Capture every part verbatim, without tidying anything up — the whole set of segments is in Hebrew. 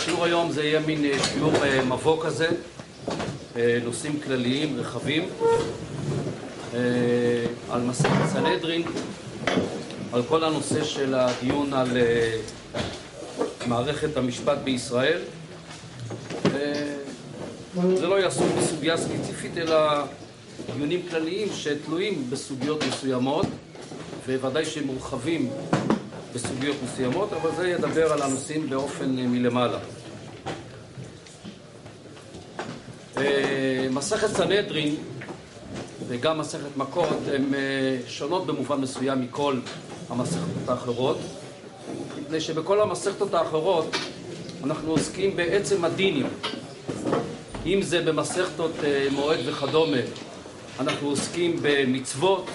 השיעור היום זה יהיה מין שיעור מבוא כזה, נושאים כלליים רחבים על מסכת סנהדרין, על כל הנושא של הדיון על מערכת המשפט בישראל. זה לא יעסוק בסוגיה ספציפית אלא דיונים כלליים שתלויים בסוגיות מסוימות, וודאי שהם מורחבים בסוגיות מסוימות, אבל זה ידבר על הנושאים באופן מלמעלה. מסכת סנהדרין וגם מסכת מכות הן שונות במובן מסוים מכל המסכתות האחרות, מפני שבכל המסכתות האחרות אנחנו עוסקים בעצם הדינים. אם זה במסכתות מועד וכדומה, אנחנו עוסקים במצוות,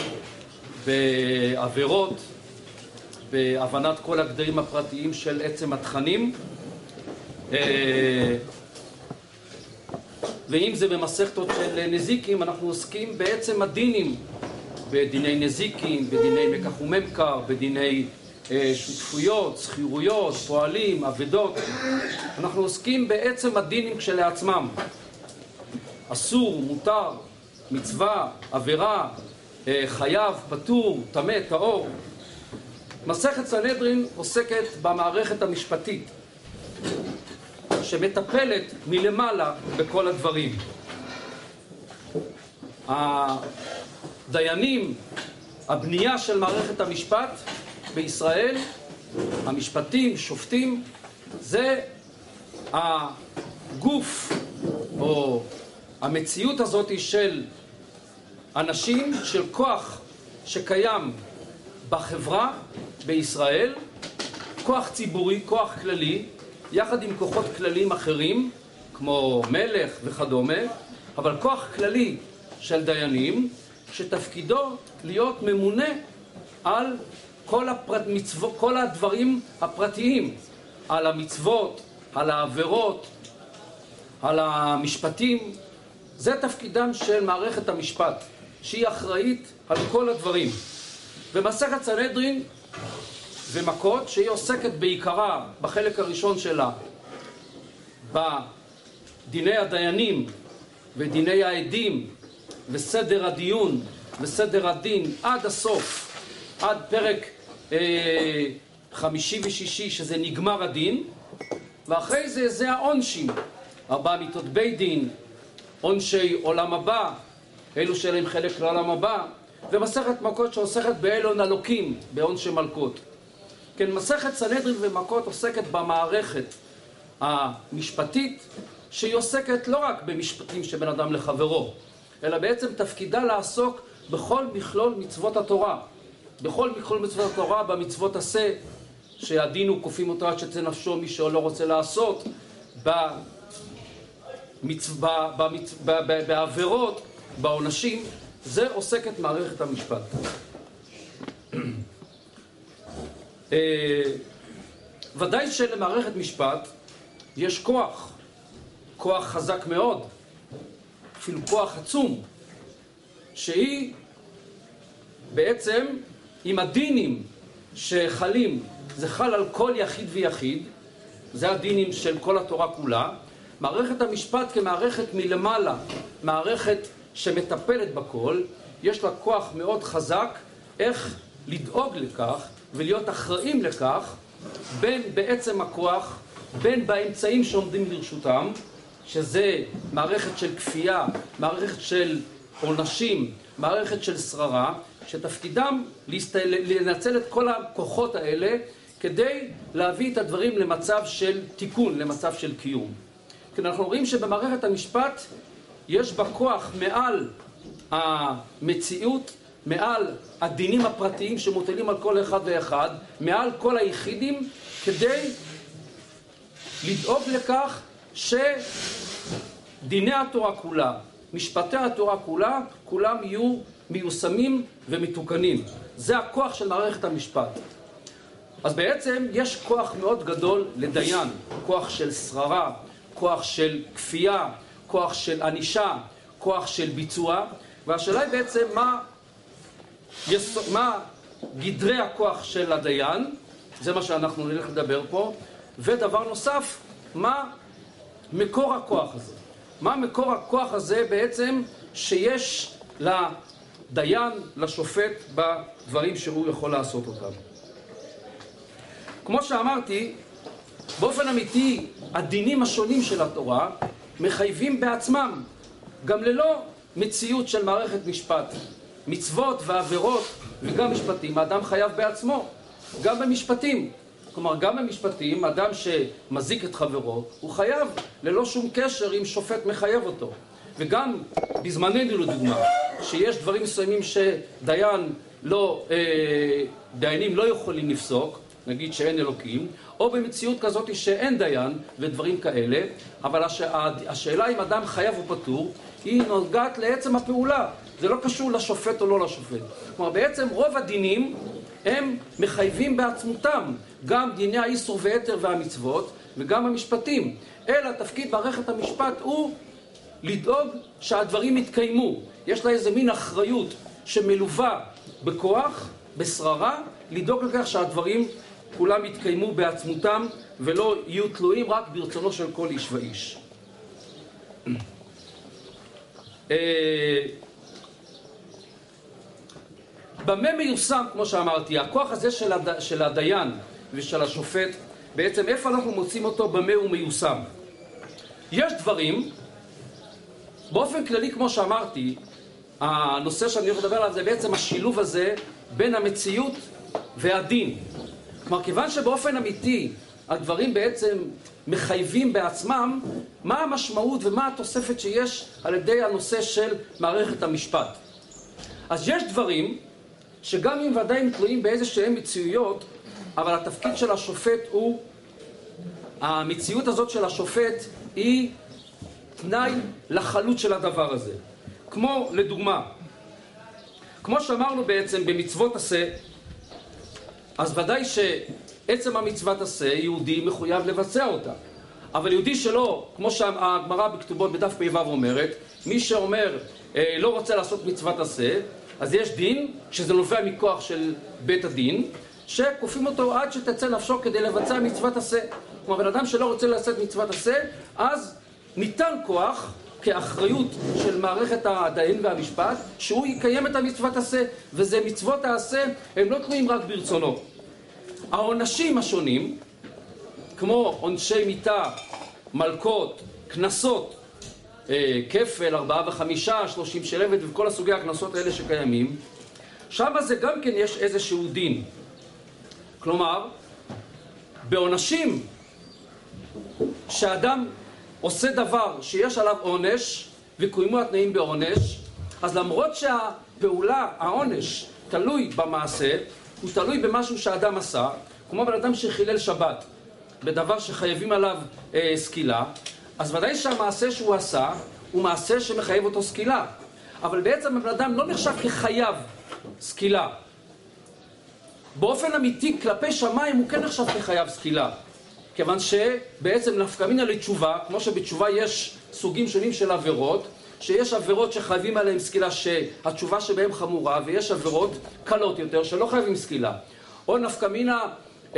בעבירות, בהבנת כל הגדרים הפרטיים של עצם התכנים, ואם זה במסכתות של נזיקים, אנחנו עוסקים בעצם הדינים, בדיני נזיקים, בדיני מקח וממכר, בדיני שותפויות, שכירויות, פועלים, עבדות. אנחנו עוסקים בעצם הדינים כשלעצמם, אסור, מותר, מצווה, עבירה, חייב, פטור, טמא, טהור. מסכת סנהדרין עוסקת במערכת המשפטית שמטפלת מלמעלה בכל הדברים. הדיינים, הבנייה של מערכת המשפט בישראל, המשפטים, שופטים, זה הגוף או המציאות הזאת של אנשים, של כוח שקיים בחברה בישראל, כוח ציבורי, כוח כללי, יחד עם כוחות כלליים אחרים כמו מלך וכדומה, אבל כוח כללי של דיינים שתפקידו להיות ממונה על כל, הפרט, מצוות, כל הדברים הפרטיים, על המצוות, על העבירות, על המשפטים. זה תפקידם של מערכת המשפט, שהיא אחראית על כל הדברים. ומסכת סנהדרין ומכות, שהיא עוסקת בעיקרה בחלק הראשון שלה בדיני הדיינים ודיני העדים וסדר הדיון וסדר הדין עד הסוף, עד פרק אה, חמישי ושישי שזה נגמר הדין, ואחרי זה זה העונשים, ארבע מיתות בית דין, עונשי עולם הבא, אלו שלהם חלק לעולם הבא, ומסכת מכות שעוסקת באלון אלוקים, בעונשי מלכות. כן, מסכת סנהדרין ומכות עוסקת במערכת המשפטית, שהיא עוסקת לא רק במשפטים שבין אדם לחברו, אלא בעצם תפקידה לעסוק בכל מכלול מצוות התורה. בכל מכלול מצוות התורה, במצוות עשה, שהדין הוא כופים אותו עד שתצא נפשו מי שלא רוצה לעשות, במצו... במצו... בעבירות, בעונשים, זה עוסקת מערכת המשפט. ודאי שלמערכת משפט יש כוח, כוח חזק מאוד, אפילו כוח עצום, שהיא בעצם עם הדינים שחלים, זה חל על כל יחיד ויחיד, זה הדינים של כל התורה כולה. מערכת המשפט כמערכת מלמעלה, מערכת שמטפלת בכל, יש לה כוח מאוד חזק איך לדאוג לכך ולהיות אחראים לכך, בין בעצם הכוח, בין באמצעים שעומדים לרשותם, שזה מערכת של כפייה, מערכת של עונשים, מערכת של שררה, שתפקידם לנצל את כל הכוחות האלה כדי להביא את הדברים למצב של תיקון, למצב של קיום. כי אנחנו רואים שבמערכת המשפט יש בה כוח מעל המציאות, מעל הדינים הפרטיים שמוטלים על כל אחד ואחד, מעל כל היחידים, כדי לדאוג לכך שדיני התורה כולה, משפטי התורה כולה, כולם יהיו מיושמים ומתוקנים. זה הכוח של מערכת המשפט. אז בעצם יש כוח מאוד גדול לדיין, כוח של שררה, כוח של כפייה, כוח של ענישה, כוח של ביצוע, והשאלה היא בעצם מה, יס... מה גדרי הכוח של הדיין, זה מה שאנחנו נלך לדבר פה. ודבר נוסף, מה מקור הכוח הזה. מה מקור הכוח הזה בעצם שיש לדיין, לשופט, בדברים שהוא יכול לעשות אותם. כמו שאמרתי, באופן אמיתי, הדינים השונים של התורה מחייבים בעצמם, גם ללא מציאות של מערכת משפט. מצוות ועבירות וגם משפטים, האדם חייב בעצמו, גם במשפטים. כלומר, גם במשפטים, אדם שמזיק את חברו, הוא חייב ללא שום קשר אם שופט מחייב אותו. וגם בזמננו לדוגמה, שיש דברים מסוימים שדיין לא, אה, דיינים לא יכולים לפסוק, נגיד שאין אלוקים, או במציאות כזאת שאין דיין ודברים כאלה, אבל הש... השאלה אם אדם חייב או פטור, היא נוגעת לעצם הפעולה. זה לא קשור לשופט או לא לשופט. כלומר, בעצם רוב הדינים הם מחייבים בעצמותם, גם דיני האיסור והיתר והמצוות, וגם המשפטים. אלא תפקיד מערכת המשפט הוא לדאוג שהדברים יתקיימו. יש לה איזה מין אחריות שמלווה בכוח, בשררה, לדאוג לכך שהדברים כולם יתקיימו בעצמותם ולא יהיו תלויים רק ברצונו של כל איש ואיש. במה מיושם, כמו שאמרתי, הכוח הזה של, הד... של הדיין ושל השופט, בעצם איפה אנחנו מוצאים אותו, במה הוא מיושם? יש דברים, באופן כללי, כמו שאמרתי, הנושא שאני הולך לדבר עליו זה בעצם השילוב הזה בין המציאות והדין. כלומר, כיוון שבאופן אמיתי הדברים בעצם מחייבים בעצמם, מה המשמעות ומה התוספת שיש על ידי הנושא של מערכת המשפט. אז יש דברים שגם אם ודאי הם תלויים באיזה שהם מציאויות, אבל התפקיד של השופט הוא, המציאות הזאת של השופט היא תנאי לחלות של הדבר הזה. כמו לדוגמה, כמו שאמרנו בעצם במצוות עשה, אז ודאי שעצם המצוות עשה, יהודי מחויב לבצע אותה. אבל יהודי שלא, כמו שהגמרא בכתובות בדף פ"ו אומרת, מי שאומר אה, לא רוצה לעשות מצוות עשה, אז יש דין, שזה נובע מכוח של בית הדין, שכופים אותו עד שתצא נפשו כדי לבצע מצוות עשה. כלומר, בן אדם שלא רוצה לעשות מצוות עשה, אז ניתן כוח כאחריות של מערכת הדיין והמשפט, שהוא יקיים את המצוות עשה, וזה מצוות העשה, הם לא תלויים רק ברצונו. העונשים השונים, כמו עונשי מיתה, מלקות, כנסות, כפל, ארבעה וחמישה, שלושים של עבד וכל הסוגי הכנסות האלה שקיימים, שם זה גם כן יש איזשהו דין. כלומר, בעונשים שאדם עושה דבר שיש עליו עונש וקוימו התנאים בעונש, אז למרות שהפעולה, העונש, תלוי במעשה, הוא תלוי במשהו שהאדם עשה, כמו בן אדם שחילל שבת, בדבר שחייבים עליו אה, סקילה, אז ודאי שהמעשה שהוא עשה הוא מעשה שמחייב אותו סקילה. אבל בעצם הבן אדם לא נחשב כחייב סקילה. באופן אמיתי, כלפי שמיים הוא כן נחשב כחייב סקילה. כיוון שבעצם נפקא מינה לתשובה, כמו שבתשובה יש סוגים שונים של עבירות, שיש עבירות שחייבים עליהם סקילה שהתשובה שבהם חמורה, ויש עבירות קלות יותר שלא חייבים סקילה. או נפקא מינה... אה,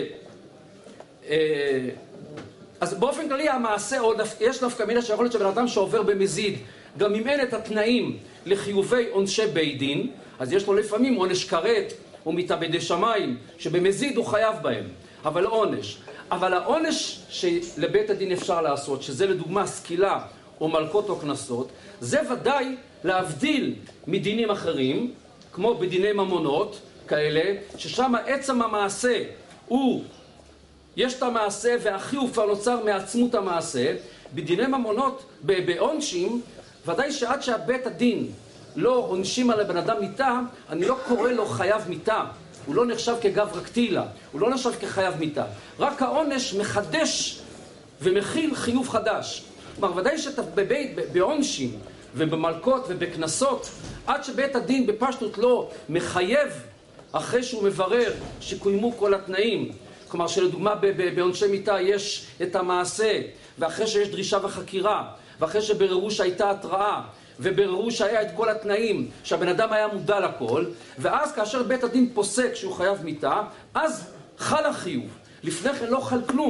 אה, אז באופן כללי המעשה, או יש נפקא מינה שיכול להיות שבן אדם שעובר במזיד, גם אם אין את התנאים לחיובי עונשי בית דין, אז יש לו לפעמים עונש כרת או מתאבדי שמיים, שבמזיד הוא חייב בהם, אבל עונש. אבל העונש שלבית הדין אפשר לעשות, שזה לדוגמה סקילה או מלקות או כנסות, זה ודאי להבדיל מדינים אחרים, כמו בדיני ממונות כאלה, ששם עצם המעשה הוא, יש את המעשה והחיוב כבר נוצר מעצמות המעשה. בדיני ממונות, בעונשים, ודאי שעד שהבית הדין לא עונשים על הבן אדם מיתה, אני לא קורא לו חייב מיתה. הוא לא נחשב כגברא קטילה, הוא לא נחשב כחייב מיתה. רק העונש מחדש ומכיל חיוב חדש. כלומר, ודאי שבעונשים ובמלקות ובכנסות, עד שבית הדין בפשטות לא מחייב אחרי שהוא מברר שקוימו כל התנאים. כלומר, שלדוגמה בעונשי מיתה יש את המעשה, ואחרי שיש דרישה וחקירה, ואחרי שבררו שהייתה התראה, ובררו שהיה את כל התנאים, שהבן אדם היה מודע לכל, ואז כאשר בית הדין פוסק שהוא חייב מיתה, אז חל החיוב. לפני כן לא חל כלום.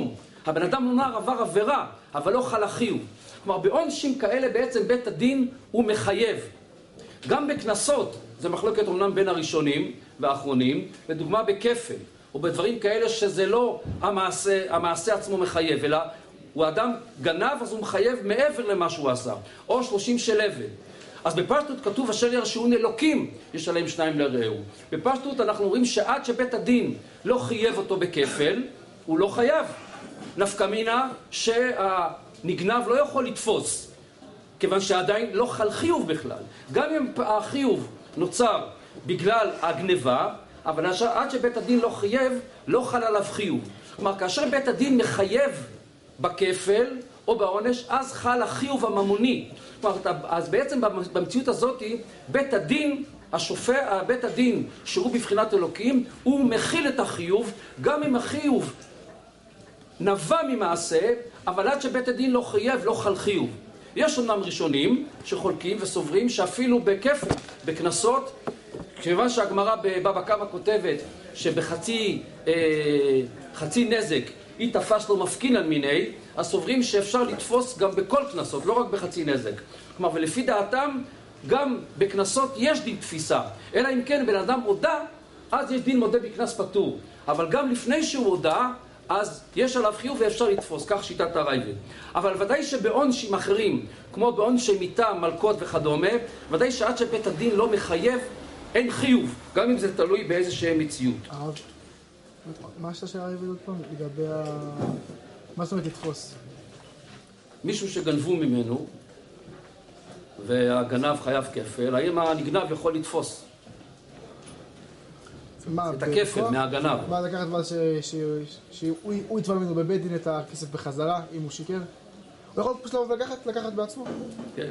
הבן אדם נאמר עבר עבירה, אבל לא חל החיוב. כלומר, בעונשים כאלה בעצם בית הדין הוא מחייב. גם בקנסות, זה מחלוקת אומנם בין הראשונים והאחרונים, לדוגמה בכפל, או בדברים כאלה שזה לא המעשה, המעשה עצמו מחייב, אלא הוא אדם גנב, אז הוא מחייב מעבר למה שהוא עשה, או שלושים של אבל. אז בפשטות כתוב אשר ירשעון אלוקים ישלם שניים לרעהו. בפשטות אנחנו רואים שעד שבית הדין לא חייב אותו בכפל, הוא לא חייב. נפקא מינה שהנגנב לא יכול לתפוס, כיוון שעדיין לא חל חיוב בכלל. גם אם החיוב נוצר בגלל הגנבה, אבל עד שבית הדין לא חייב, לא חל עליו חיוב. כלומר, כאשר בית הדין מחייב בכפל או בעונש, אז חל החיוב הממוני. כלומר, אז בעצם במציאות הזאת, בית הדין, השופע, בית הדין שהוא בבחינת אלוקים, הוא מכיל את החיוב, גם אם החיוב נבע ממעשה, אבל עד שבית הדין לא חייב, לא חל חיוב. יש אומנם ראשונים שחולקים וסוברים שאפילו בכפל, בקנסות, כיוון שהגמרא בבבא קמא כותבת שבחצי אה, חצי נזק היא תפס לו מפקינן מיני, אז סוברים שאפשר לתפוס גם בכל קנסות, לא רק בחצי נזק. כלומר, ולפי דעתם, גם בקנסות יש דין תפיסה. אלא אם כן בן אדם הודע, אז יש דין מודה בקנס פטור. אבל גם לפני שהוא הודע, אז יש עליו חיוב ואפשר לתפוס, כך שיטת הרייבד. אבל ודאי שבעונשים אחרים, כמו בעונשי מיתה, מלכות וכדומה, ודאי שעד שבית הדין לא מחייב, אין חיוב, גם אם זה תלוי באיזושהי מציאות. הרב, מה השאלה של הרייבד עוד פעם? לגבי ה... מה זאת אומרת לתפוס? מישהו שגנבו ממנו, והגנב חייב כפל, האם הנגנב יכול לתפוס? את הכפל מהגנב. מה לקחת ואז שהוא יתבע ממנו בבית דין את הכסף בחזרה, אם הוא שיקר? הוא יכול פשוט לבוא ולקחת, לקחת בעצמו? כן.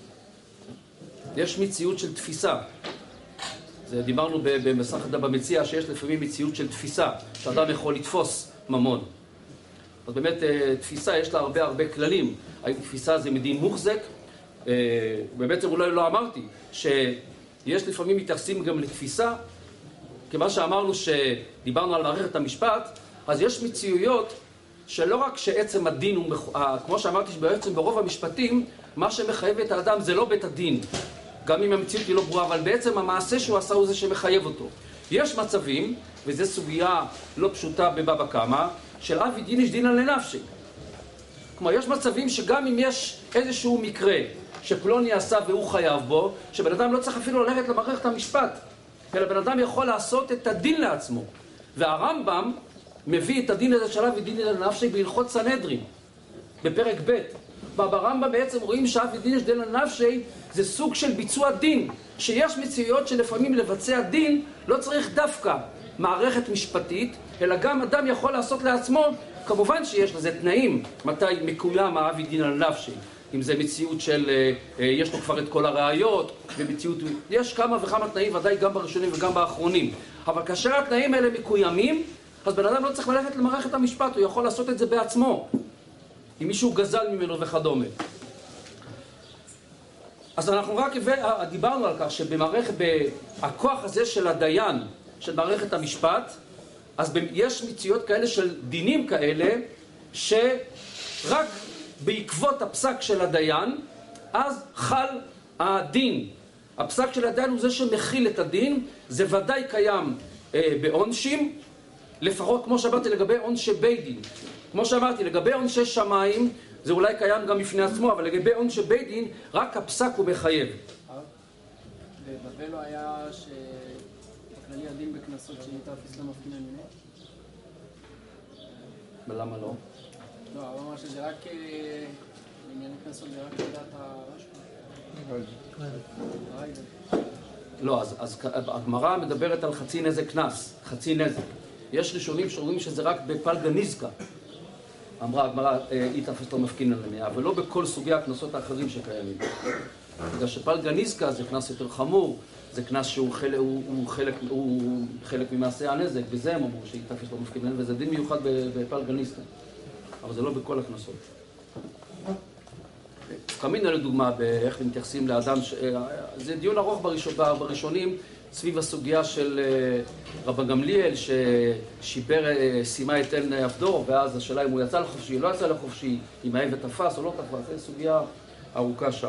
יש מציאות של תפיסה. זה דיברנו במסכת במציאה שיש לפעמים מציאות של תפיסה, שאדם יכול לתפוס ממון. אז באמת תפיסה יש לה הרבה הרבה כללים. האם תפיסה זה מדין מוחזק? ובעצם אולי לא אמרתי שיש לפעמים מתייחסים גם לתפיסה. כיוון שאמרנו שדיברנו על מערכת המשפט, אז יש מציאויות שלא רק שעצם הדין הוא, כמו שאמרתי שבעצם ברוב המשפטים, מה שמחייב את האדם זה לא בית הדין, גם אם המציאות היא לא ברורה, אבל בעצם המעשה שהוא עשה הוא זה שמחייב אותו. יש מצבים, וזו סוגיה לא פשוטה בבבא קמא, של אבי דין יש דינא לנפשי. כלומר, יש מצבים שגם אם יש איזשהו מקרה שפלוני עשה והוא חייב בו, שבן אדם לא צריך אפילו ללכת למערכת המשפט, אלא בן אדם יכול לעשות את הדין לעצמו. והרמב"ם מביא את הדין הזה של אבי דין לנפשי בהלכות סנהדרין, בפרק ב'. ברמב"ם בעצם רואים שאבי דין דין לנפשי זה סוג של ביצוע דין, שיש מציאויות שלפעמים לבצע דין לא צריך דווקא מערכת משפטית, אלא גם אדם יכול לעשות לעצמו, כמובן שיש לזה תנאים, מתי מקוים האבי דין לנפשי. אם זה מציאות של, יש לו כבר את כל הראיות, ומציאות, יש כמה וכמה תנאים, ודאי גם בראשונים וגם באחרונים. אבל כאשר התנאים האלה מקוימים, אז בן אדם לא צריך ללכת למערכת המשפט, הוא יכול לעשות את זה בעצמו. אם מישהו גזל ממנו וכדומה. אז אנחנו רק דיברנו על כך שבמערכת, הכוח הזה של הדיין, של מערכת המשפט, אז יש מציאות כאלה של דינים כאלה, שרק בעקבות הפסק של הדיין, אז חל הדין. הפסק של הדיין הוא זה שמכיל את הדין, זה ודאי קיים אה, בעונשים, לפחות כמו שאמרתי לגבי עונשי בית דין. כמו שאמרתי, לגבי עונשי שמיים, זה אולי קיים גם בפני עצמו, אבל לגבי עונשי בית דין, רק הפסק הוא מחייב. בבבל לא היה שבכללי הדין בכנסות שניתן תפיס למפקיני מיני? ולמה לא? לא, אבל ממש שזה רק בענייני כנסות, זה רק לדעת הרשב"א. לא, אז, אז הגמרא מדברת על חצי נזק קנס, חצי נזק. יש ראשונים שאומרים שזה רק בפלגה נזקה. אמרה הגמרא, היא תפס לו מפקין על המאה, אבל לא בכל סוגי הקנסות האחרים שקיימים. בגלל שפלגה נזקה זה קנס יותר חמור, זה קנס שהוא חלק, הוא, הוא חלק, הוא חלק ממעשה הנזק, וזה הם אמרו שהיא תפס לו מפקין על המאה, וזה דין מיוחד בפלגה נזקה. אבל זה לא בכל הקנסות. קמינה לדוגמה, באיך מתייחסים לאדם, ש... זה דיון ארוך בראש... בראשונים, סביב הסוגיה של רבן גמליאל ששיבר, סיימה את עין עבדו, ואז השאלה אם הוא יצא לחופשי, לא יצא לחופשי, אם העבד תפס או לא תפס, זו סוגיה ארוכה שם.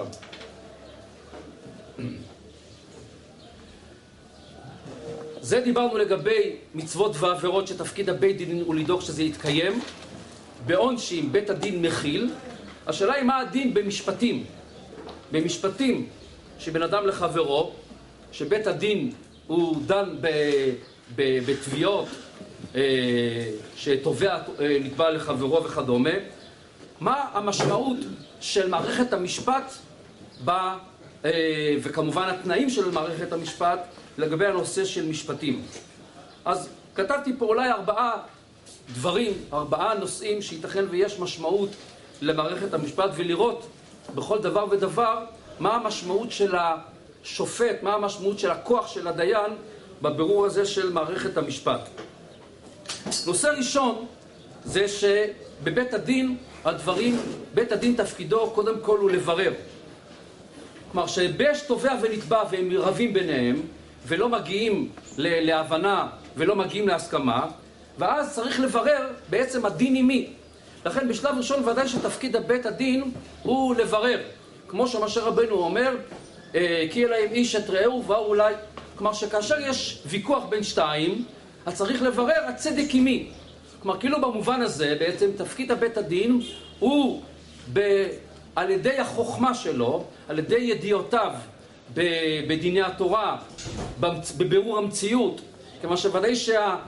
זה דיברנו לגבי מצוות ועבירות שתפקיד הבית דין הוא לדאוג שזה יתקיים. בעונשים בית הדין מכיל. השאלה היא מה הדין במשפטים. במשפטים שבן אדם לחברו, שבית הדין הוא דן בתביעות אה, שתובע אה, נתבע לחברו וכדומה. מה המשמעות של מערכת המשפט ב, אה, וכמובן התנאים של מערכת המשפט לגבי הנושא של משפטים. אז כתבתי פה אולי ארבעה דברים, ארבעה נושאים שייתכן ויש משמעות למערכת המשפט, ולראות בכל דבר ודבר מה המשמעות של השופט, מה המשמעות של הכוח של הדיין בבירור הזה של מערכת המשפט. נושא ראשון זה שבבית הדין הדברים, בית הדין תפקידו קודם כל הוא לברר. כלומר שבש תובע ונתבע והם רבים ביניהם ולא מגיעים להבנה ולא מגיעים להסכמה, ואז צריך לברר בעצם הדין עם מי. לכן בשלב ראשון ודאי שתפקיד בית הדין הוא לברר. כמו שמשה רבנו אומר, כי אליהם איש את רעהו ובאו אולי. כלומר שכאשר יש ויכוח בין שתיים, אז צריך לברר הצדק עם מי. כלומר כאילו במובן הזה בעצם תפקיד בית הדין הוא ב... על ידי החוכמה שלו, על ידי ידיעותיו בדיני התורה, בבירור המציאות. כלומר שוודאי שה...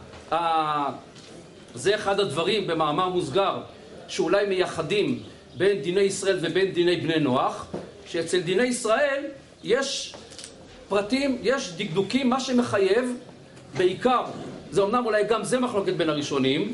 זה אחד הדברים במאמר מוסגר שאולי מייחדים בין דיני ישראל ובין דיני בני נוח, שאצל דיני ישראל יש פרטים, יש דקדוקים, מה שמחייב בעיקר, זה אמנם אולי גם זה מחלוקת בין הראשונים,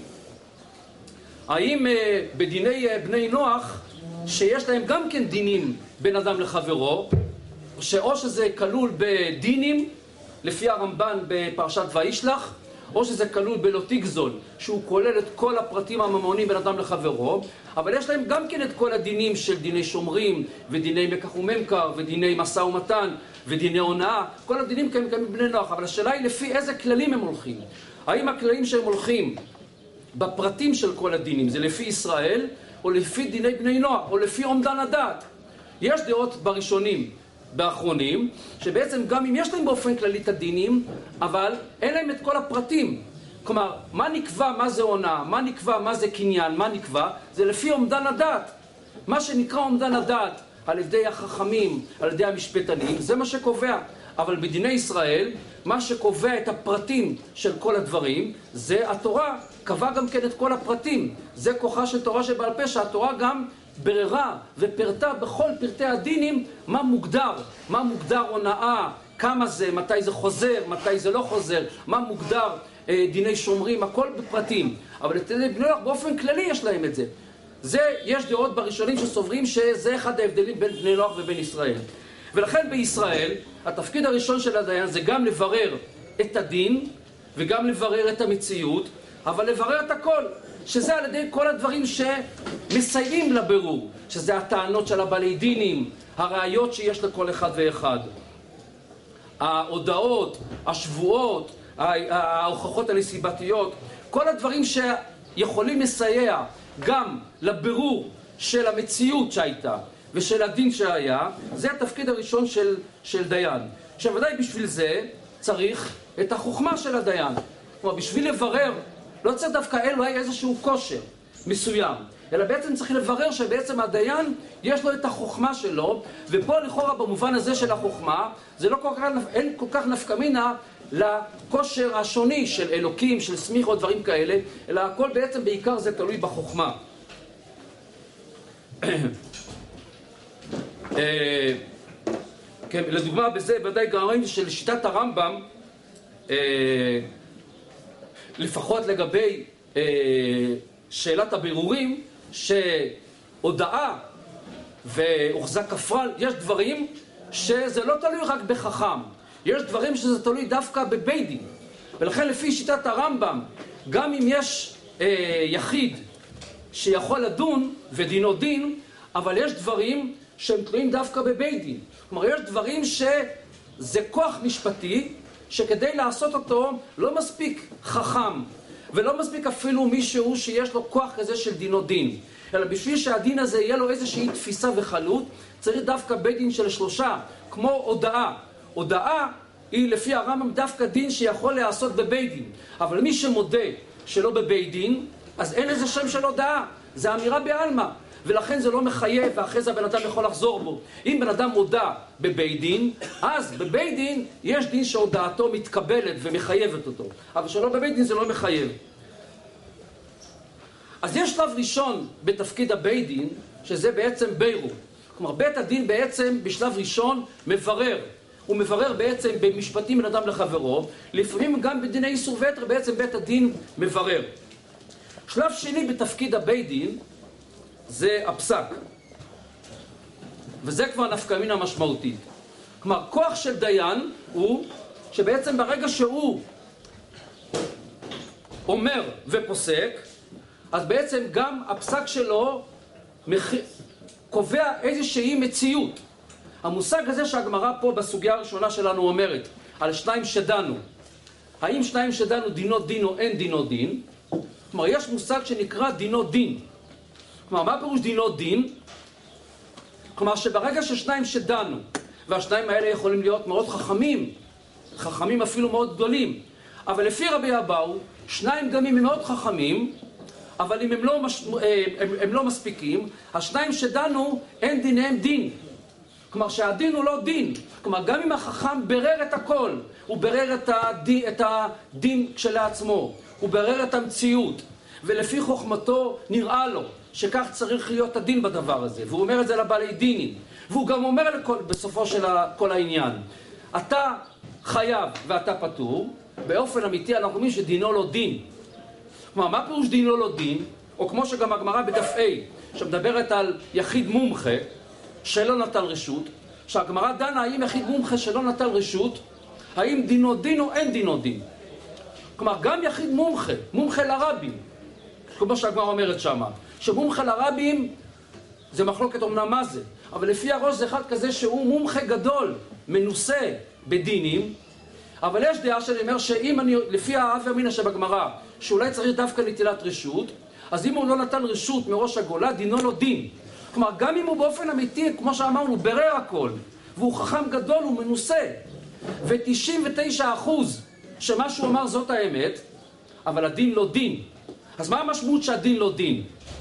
האם בדיני בני נוח שיש להם גם כן דינים בין אדם לחברו, שאו שזה כלול בדינים לפי הרמב"ן בפרשת וישלח, או שזה כלול בלא תגזול, שהוא כולל את כל הפרטים הממונים בין אדם לחברו, אבל יש להם גם כן את כל הדינים של דיני שומרים, ודיני מקח וממכר, ודיני משא ומתן, ודיני הונאה, כל הדינים קיימים קיימים בני נוח, אבל השאלה היא לפי איזה כללים הם הולכים. האם הכללים שהם הולכים בפרטים של כל הדינים, זה לפי ישראל, או לפי דיני בני נוח, או לפי עומדן הדעת. יש דעות בראשונים, באחרונים, שבעצם גם אם יש להם באופן כללי את הדינים, אבל אין להם את כל הפרטים. כלומר, מה נקבע, מה זה עונה, מה נקבע, מה זה קניין, מה נקבע, זה לפי עומדן הדעת. מה שנקרא עומדן הדעת, על ידי החכמים, על ידי המשפטנים, זה מה שקובע. אבל בדיני ישראל, מה שקובע את הפרטים של כל הדברים, זה התורה קבע גם כן את כל הפרטים. זה כוחה של תורה שבעל פה, שהתורה גם בררה ופרטה בכל פרטי הדינים מה מוגדר, מה מוגדר הונאה, כמה זה, מתי זה חוזר, מתי זה לא חוזר, מה מוגדר אה, דיני שומרים, הכל בפרטים. אבל את בני נוח באופן כללי יש להם את זה. זה, יש דעות בראשונים שסוברים שזה אחד ההבדלים בין בני נוח ובין ישראל. ולכן בישראל, התפקיד הראשון של הדיין זה גם לברר את הדין וגם לברר את המציאות, אבל לברר את הכל, שזה על ידי כל הדברים שמסייעים לבירור, שזה הטענות של הבעלי דינים, הראיות שיש לכל אחד ואחד, ההודעות, השבועות, ההוכחות הנסיבתיות, כל הדברים שיכולים לסייע גם לבירור של המציאות שהייתה ושל הדין שהיה, זה התפקיד הראשון של, של דיין. שוודאי בשביל זה צריך את החוכמה של הדיין. כלומר, בשביל לברר, לא צריך דווקא אלו היה איזשהו כושר מסוים, אלא בעצם צריך לברר שבעצם הדיין יש לו את החוכמה שלו, ופה לכאורה במובן הזה של החוכמה, זה לא כל כך, אין כל כך נפקא מינה לכושר השוני של אלוקים, של סמיך או דברים כאלה, אלא הכל בעצם בעיקר זה תלוי בחוכמה. כן, לדוגמה בזה ודאי גם רואים של שיטת הרמב"ם, לפחות לגבי שאלת הבירורים, שהודעה והוחזק כפרל, יש דברים שזה לא תלוי רק בחכם, יש דברים שזה תלוי דווקא בבית דין. ולכן לפי שיטת הרמב"ם, גם אם יש אה, יחיד שיכול לדון ודינו דין, אבל יש דברים שהם תלויים דווקא בבית דין. כלומר, יש דברים שזה כוח משפטי שכדי לעשות אותו לא מספיק חכם, ולא מספיק אפילו מישהו שיש לו כוח כזה של דינו דין, אלא בשביל שהדין הזה יהיה לו איזושהי תפיסה וחלות, צריך דווקא בית דין של שלושה, כמו הודאה. הודאה היא לפי הרמב"ם דווקא דין שיכול להיעשות בבית דין, אבל מי שמודה שלא בבית דין, אז אין איזה שם של הודאה, זה אמירה בעלמא, ולכן זה לא מחייב, ואחרי זה הבן אדם יכול לחזור בו. אם בן אדם הודה בבית דין, אז בבית דין יש דין שהודאתו מתקבלת ומחייבת אותו, אבל שלא בבית דין זה לא מחייב. אז יש שלב ראשון בתפקיד הבית דין, שזה בעצם בירור. כלומר, בית הדין בעצם בשלב ראשון מברר. הוא מברר בעצם במשפטים בין אדם לחברו, לפעמים גם בדיני איסור והיתר בעצם בית הדין מברר. שלב שני בתפקיד הבית דין זה הפסק. וזה כבר נפקא מינה משמעותית. כלומר, כוח של דיין הוא שבעצם ברגע שהוא אומר ופוסק, אז בעצם גם הפסק שלו מח... קובע איזושהי מציאות. המושג הזה שהגמרא פה בסוגיה הראשונה שלנו אומרת, על שניים שדנו. האם שניים שדנו דינו דין או אין דינו דין? כלומר, יש מושג שנקרא דינו דין. כלומר, מה פירוש דינו דין? כלומר, שברגע ששניים שדנו, והשניים האלה יכולים להיות מאוד חכמים, חכמים אפילו מאוד גדולים, אבל לפי רבי אבאו, שניים גם אם הם מאוד חכמים, אבל אם הם לא, מש... הם, הם לא מספיקים, השניים שדנו אין דיניהם דין. כלומר שהדין הוא לא דין. כלומר גם אם החכם ברר את הכל, הוא ברר את הדין, את הדין כשלעצמו, הוא ברר את המציאות, ולפי חוכמתו נראה לו שכך צריך להיות הדין בדבר הזה, והוא אומר את זה לבעלי דינים, והוא גם אומר לכל, בסופו של כל העניין, אתה חייב ואתה פטור, באופן אמיתי אנחנו אומרים שדינו לא דין. כלומר, מה פירוש דינו לא דין? או כמו שגם הגמרא בדף A, שמדברת על יחיד מומחה, שלא נטל רשות, שהגמרא דנה האם יחיד מומחה שלא נטל רשות, האם דינו דין או אין דינו דין. כלומר, גם יחיד מומחה, מומחה לרבים, כמו שהגמרא אומרת שמה, שמומחה לרבים זה מחלוקת אומנם מה זה, אבל לפי הראש זה אחד כזה שהוא מומחה גדול, מנוסה בדינים, אבל יש דעה שאני אומר שאם אני, לפי האב אמינא שבגמרא, שאולי צריך דווקא נטילת רשות, אז אם הוא לא נתן רשות מראש הגולה, דינו לא דין. כלומר, גם אם הוא באופן אמיתי, כמו שאמרנו, ברר הכל, והוא חכם גדול, הוא מנוסה, ו-תשעים ותשעה אחוז שמה שהוא אמר זאת האמת, אבל הדין לא דין. אז מה המשמעות שהדין לא דין?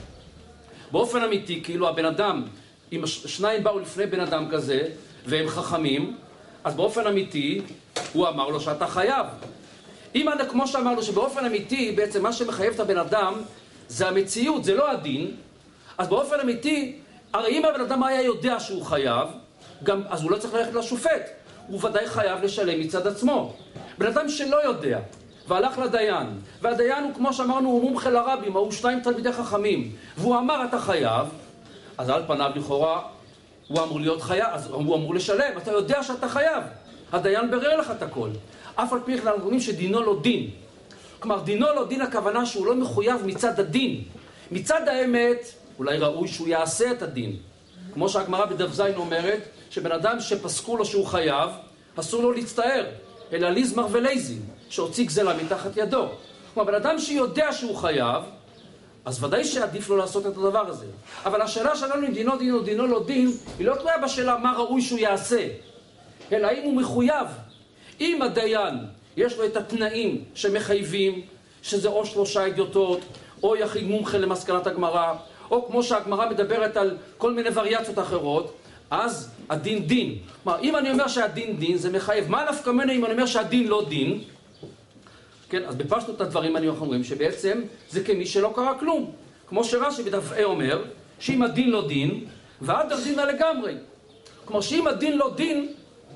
באופן אמיתי, כאילו הבן אדם, אם שניים באו לפני בן אדם כזה, והם חכמים, אז באופן אמיתי, הוא אמר לו שאתה חייב. אם אני, כמו שאמרנו, שבאופן אמיתי, בעצם מה שמחייב את הבן אדם, זה המציאות, זה לא הדין, אז באופן אמיתי, הרי אם הבן אדם היה יודע שהוא חייב, גם, אז הוא לא צריך ללכת לשופט. הוא ודאי חייב לשלם מצד עצמו. בן אדם שלא יודע, והלך לדיין, והדיין הוא, כמו שאמרנו, הוא מומחה לרבים, הוא שניים תלמידי חכמים, והוא אמר אתה חייב, אז על פניו לכאורה, הוא אמור להיות חייב, אז הוא אמור לשלם, אתה יודע שאתה חייב. הדיין ברר לך את הכל. אף על פי כן אנחנו אומרים שדינו לא דין. כלומר, דינו לא דין הכוונה שהוא לא מחויב מצד הדין. מצד האמת, אולי ראוי שהוא יעשה את הדין. כמו שהגמרא בדף זין אומרת, שבן אדם שפסקו לו שהוא חייב, אסור לו להצטער, אלא ליזמר ולייזין, שהוציא גזלה מתחת ידו. כלומר, בן אדם שיודע שהוא חייב, אז ודאי שעדיף לו לעשות את הדבר הזה. אבל השאלה שלנו אם דינו דין או דינו לא דין, היא לא תלויה בשאלה מה ראוי שהוא יעשה, אלא אם הוא מחויב. אם הדיין יש לו את התנאים שמחייבים, שזה או שלושה אדיוטות, או יחיד מומחה למסקנת הגמרא, או כמו שהגמרא מדברת על כל מיני וריאציות אחרות, אז הדין דין. כלומר, אם אני אומר שהדין דין, זה מחייב. מה נפקא מינה אם אני אומר שהדין לא דין? כן, אז בפשטות הדברים אני אומרים שבעצם זה כמי שלא קרה כלום. כמו שרש"י בדף A אומר, שאם הדין לא דין, והדר דינא לגמרי. כלומר, שאם הדין לא דין,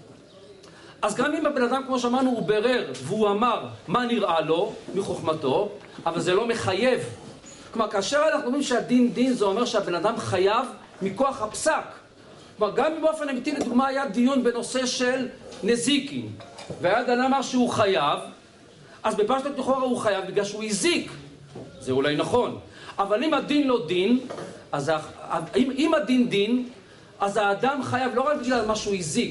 אז גם אם הבן אדם, כמו שאמרנו, הוא ברר, והוא אמר מה נראה לו מחוכמתו, אבל זה לא מחייב. כלומר, כאשר אנחנו אומרים שהדין דין, זה אומר שהבן אדם חייב מכוח הפסק. כלומר, גם אם באופן אמיתי, לדוגמה, היה דיון בנושא של נזיקים, והיה דן אמר שהוא חייב, אז בפשטות לכאורה הוא חייב בגלל שהוא הזיק. זה אולי נכון. אבל אם הדין לא דין, אז אם, אם הדין דין, אז האדם חייב לא רק בגלל מה שהוא הזיק,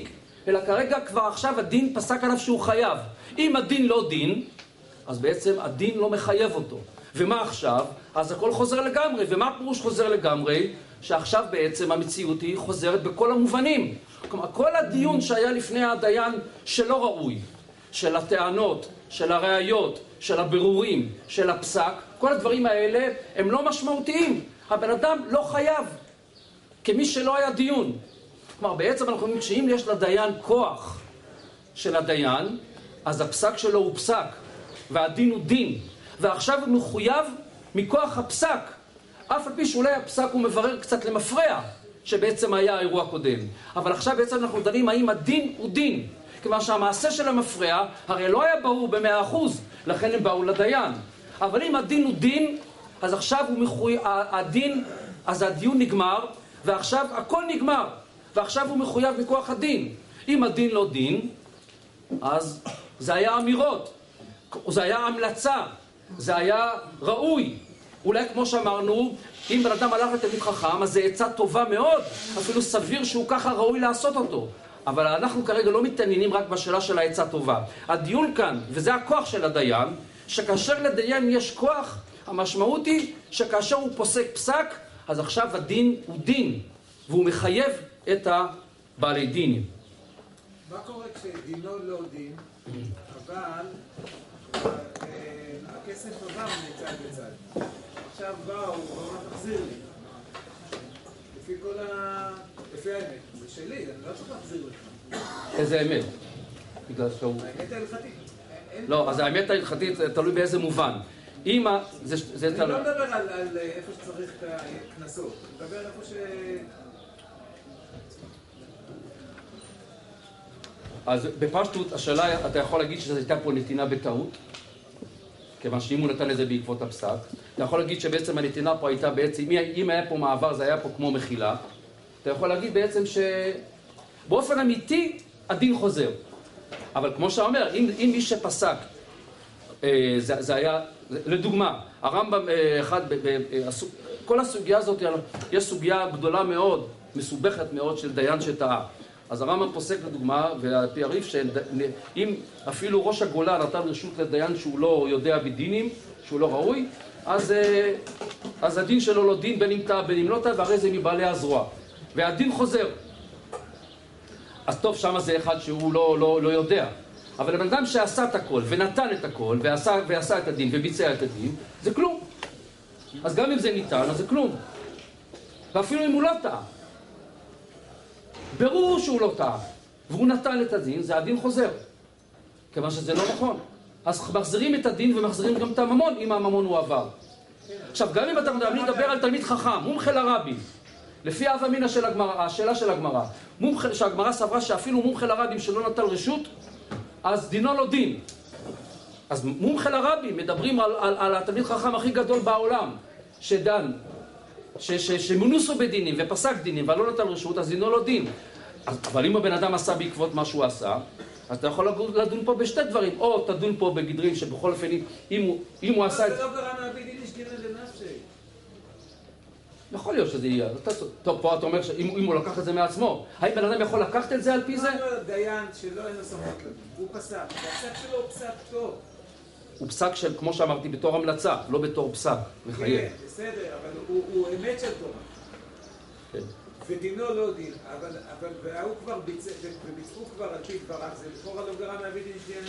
אלא כרגע כבר עכשיו הדין פסק עליו שהוא חייב. אם הדין לא דין, אז בעצם הדין לא מחייב אותו. ומה עכשיו? אז הכל חוזר לגמרי. ומה פירוש חוזר לגמרי? שעכשיו בעצם המציאות היא חוזרת בכל המובנים. כלומר, כל הדיון שהיה לפני הדיין שלא ראוי, של הטענות, של הראיות, של הבירורים, של הפסק, כל הדברים האלה הם לא משמעותיים. הבן אדם לא חייב, כמי שלא היה דיון. כלומר, בעצם אנחנו אומרים שאם יש לדיין כוח של הדיין, אז הפסק שלו הוא פסק, והדין הוא דין. ועכשיו הוא מחויב מכוח הפסק. אף על פי שאולי הפסק הוא מברר קצת למפרע, שבעצם היה האירוע קודם. אבל עכשיו בעצם אנחנו דנים האם הדין הוא דין. כיוון שהמעשה של המפרע הרי לא היה ברור במאה אחוז, לכן הם באו לדיין. אבל אם הדין הוא דין, אז עכשיו הוא מחויב, הדין, אז הדיון נגמר, ועכשיו הכל נגמר. ועכשיו הוא מחויב מכוח הדין. אם הדין לא דין, אז זה היה אמירות, זה היה המלצה, זה היה ראוי. אולי כמו שאמרנו, אם בן אדם הלך לתלמיד חכם, אז זה עצה טובה מאוד, אפילו סביר שהוא ככה ראוי לעשות אותו. אבל אנחנו כרגע לא מתעניינים רק בשאלה של העצה טובה. הדיון כאן, וזה הכוח של הדיין, שכאשר לדיין יש כוח, המשמעות היא שכאשר הוא פוסק פסק, אז עכשיו הדין הוא דין, והוא מחייב את הבעלי דינים. מה קורה כשדינו לא דין, אבל הכסף עבר מצד לצד? עכשיו באו, הוא אמר תחזיר לי. לפי כל ה... לפי האמת, זה שלי, אני לא צריך להחזיר לך. איזה אמת? בגלל שהוא... האמת ההלכתית. לא, אז האמת ההלכתית תלוי באיזה מובן. אם ה... זה... אני לא מדבר על איפה שצריך את הכנסות, אני מדבר איפה ש... אז בפשטות, השאלה, אתה יכול להגיד שזו הייתה פה נתינה בטעות, כיוון שאם הוא נתן את זה בעקבות הפסק, אתה יכול להגיד שבעצם הנתינה פה הייתה בעצם, אם היה פה מעבר, זה היה פה כמו מחילה, אתה יכול להגיד בעצם שבאופן אמיתי הדין חוזר. אבל כמו שאומר, אם, אם מי שפסק, זה, זה היה, לדוגמה, הרמב"ם אחד, כל הסוגיה הזאת, יש סוגיה גדולה מאוד, מסובכת מאוד של דיין שטעה. אז הרמב"ם פוסק לדוגמה, והפי הריף, שאם אפילו ראש הגולה נתן רשות לדיין שהוא לא יודע בדינים, שהוא לא ראוי, אז, אז הדין שלו לא דין, בין אם טעה בין אם לא טעה, והרי זה מבעלי הזרוע. והדין חוזר. אז טוב, שמה זה אחד שהוא לא, לא, לא יודע. אבל הבן אדם שעשה את הכל, ונתן את הכל, ועשה, ועשה את הדין, וביצע את הדין, זה כלום. אז גם אם זה ניתן, אז זה כלום. ואפילו אם הוא לא טעה. ברור שהוא לא טעה, והוא נתן את הדין, זה הדין חוזר. כיוון שזה לא נכון. אז מחזירים את הדין ומחזירים גם את הממון, אם הממון הוא עבר. עכשיו, גם אם אתה מדבר על תלמיד חכם, מומחה לרבים, לפי אב אמינא של הגמרא, השאלה של הגמרא, שהגמרא סברה שאפילו מומחה לרבים שלא נטל רשות, אז דינו לא דין. אז מומחה לרבים מדברים על, על, על התלמיד חכם הכי גדול בעולם, שדן, ש, ש, שמונוסו בדינים ופסק דינים ולא נטל רשות, אז דינו לא דין. אז, אבל אם הבן אדם עשה בעקבות מה שהוא עשה, אז אתה יכול לדון פה בשתי דברים, או תדון פה בגדרים שבכל אופן, אם הוא, אם הוא עשה את... זה לא גרם להביא דין שגינה לנפשי. יכול להיות שזה יהיה, טוב, פה אתה אומר שאם הוא לקח את זה מעצמו, האם בן אדם יכול לקחת את זה על פי זה? מה אומר דיין שלא אין לו סמכות לדין, הוא פסק, הפסק שלו הוא פסק טוב. הוא פסק של, כמו שאמרתי, בתור המלצה, לא בתור פסק, מחייב. כן, בסדר, אבל הוא אמת של תורה. כן. ודינו לא דין, אבל והוא כבר ביצעו כבר על פי דבריו, זה לכאורה לא גרם להביא דין שגינה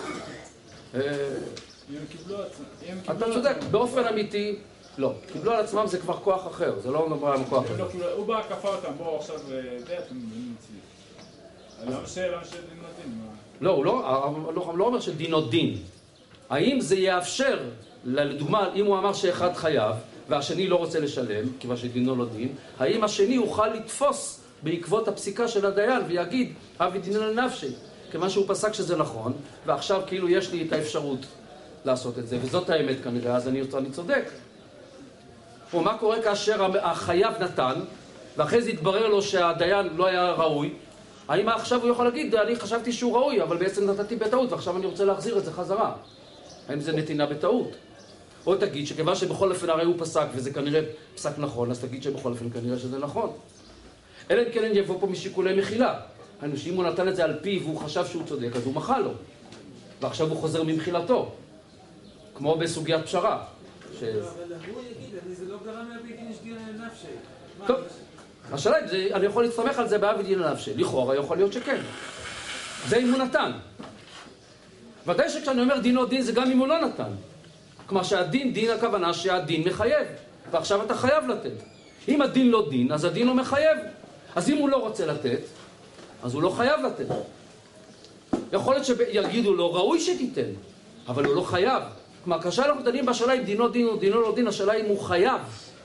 לנפשי. אתה צודק, באופן אמיתי, לא. קיבלו על עצמם זה כבר כוח אחר, זה לא נאמר על כוח אחר. הוא בא, כפה אותם, בואו עכשיו, זה, אתם מבינים אצלי. למה ש... למה שדין לא דין? לא, הוא לא אומר שדינו דין. האם זה יאפשר, לדוגמה, אם הוא אמר שאחד חייב, והשני לא רוצה לשלם, כיוון שדינו לא דין, האם השני יוכל לתפוס בעקבות הפסיקה של הדיין ויגיד, אבי דינן לנפשי, כיוון שהוא פסק שזה נכון, ועכשיו כאילו יש לי את האפשרות לעשות את זה, וזאת האמת כנראה, אז אני, אני צודק. ומה קורה כאשר החייב נתן, ואחרי זה התברר לו שהדיין לא היה ראוי, האם עכשיו הוא יכול להגיד, אני חשבתי שהוא ראוי, אבל בעצם נתתי בטעות, ועכשיו אני רוצה להחזיר את זה חזרה. האם זה נתינה בטעות? או תגיד שכיוון שבכל אופן הרי הוא פסק, וזה כנראה פסק נכון, אז תגיד שבכל אופן כנראה שזה נכון. אלא אם כן יבוא פה משיקולי מחילה. היינו שאם הוא נתן את זה על פיו והוא חשב שהוא צודק, אז הוא מחל לו. ועכשיו הוא חוזר ממחילתו. כמו בסוגיית פשרה. ש... אבל הוא יגיד, זה לא גרם להביא דין שדין נפשי. טוב, השאלה אם אני יכול להסתמך על זה באבי דין נפשי. לכאורה יכול להיות שכן. זה אם הוא נתן. ודאי שכשאני אומר דינו דין זה גם אם הוא לא נתן. כלומר שהדין, דין הכוונה שהדין מחייב. ועכשיו אתה חייב לתת. אם הדין לא דין, אז הדין לא מחייב. אז אם הוא לא רוצה לתת, אז הוא לא חייב לתת. יכול להיות שיגידו לו, ראוי שתיתן, אבל הוא לא חייב. כלומר, כאשר אנחנו דנים בשאלה אם דינו דין או דינו לא דין, השאלה אם הוא חייב.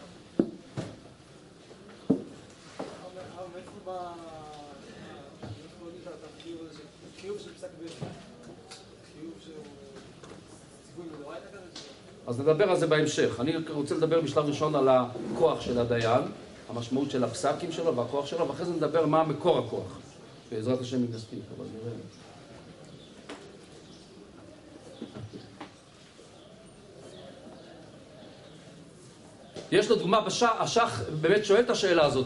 אז נדבר על זה בהמשך. אני רוצה לדבר בשלב ראשון על הכוח של הדיין, המשמעות של הפסקים שלו והכוח שלו, ואחרי זה נדבר מה מקור הכוח. בעזרת השם אם נספיק, אבל נראה. יש לו דוגמה, השח באמת שואל את השאלה הזאת,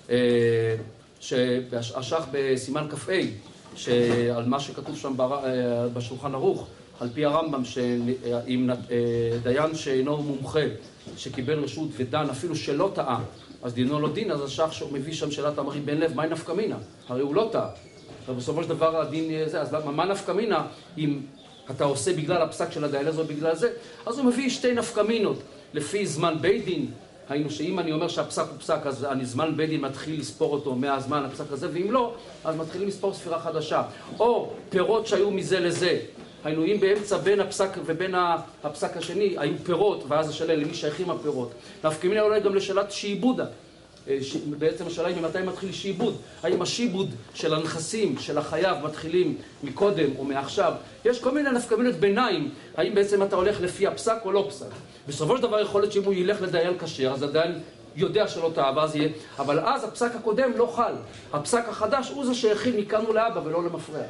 שהשח בסימן כ"ה, שעל מה שכתוב שם בשולחן ערוך, על פי הרמב"ם, שאם דיין שאינו מומחה, שקיבל רשות ודן אפילו שלא טעה, אז דינו לא דין, אז השח מביא שם שאלת אמרי בן לב, מהי נפקא מינה? הרי הוא לא טעה. ובסופו של דבר הדין זה, אז מה נפקא מינה אם אתה עושה בגלל הפסק של הדיין הזה או בגלל זה? אז הוא מביא שתי נפקא מינות, לפי זמן בית דין, היינו שאם אני אומר שהפסק הוא פסק, אז אני זמן בית דין מתחיל לספור אותו מהזמן הפסק הזה, ואם לא, אז מתחילים לספור ספירה חדשה. או פירות שהיו מזה לזה, היינו אם באמצע בין הפסק ובין הפסק השני, היו פירות, ואז השאלה למי שייכים הפירות. נפקא מינה אולי גם לשאלת שעבודה. בעצם השאלה היא ממתי מתחיל שעבוד. האם השעבוד של הנכסים, של החייב, מתחילים מקודם או מעכשיו? יש כל מיני נפקא מינות ביניים. האם בעצם אתה הולך לפי הפסק או לא פסק? בסופו של דבר יכול להיות שאם הוא ילך לדיין כשר, אז הדיין יודע שלא טעה, ואז יהיה. אבל אז הפסק הקודם לא חל. הפסק החדש הוא זה שהכין מכאן ולהבא ולא למפרע.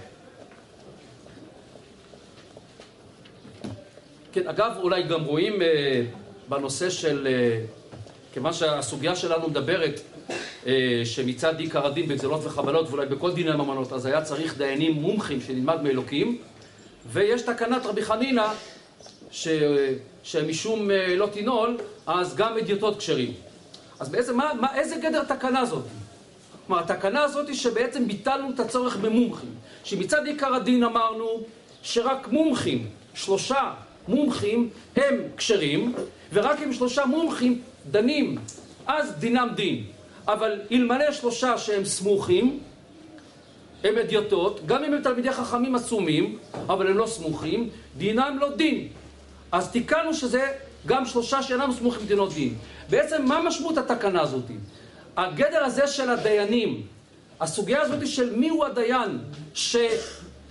כן, אגב, אולי גם רואים אה, בנושא של... אה, כיוון שהסוגיה שלנו מדברת אה, שמצד עיקר הדין בגזלות וחבלות ואולי בכל דיני ממונות, אז היה צריך דיינים מומחים שנלמד מאלוקים, ויש תקנת רבי חנינא ש, שמשום אה, לא תינול, אז גם אדיוטות כשרים. אז בעצם מה, מה, איזה גדר תקנה זאת? כלומר, התקנה הזאת היא שבעצם ביטלנו את הצורך במומחים. שמצד עיקר הדין אמרנו שרק מומחים, שלושה מומחים הם כשרים, ורק עם שלושה מומחים דנים, אז דינם דין. אבל אלמלא שלושה שהם סמוכים, הם אדיוטות, גם אם הם תלמידי חכמים עצומים, אבל הם לא סמוכים, דינם לא דין. אז תיקנו שזה גם שלושה שאינם סמוכים דינו דין. בעצם מה משמעות התקנה הזאת? הגדר הזה של הדיינים, הסוגיה הזאת של מי הוא הדיין שיש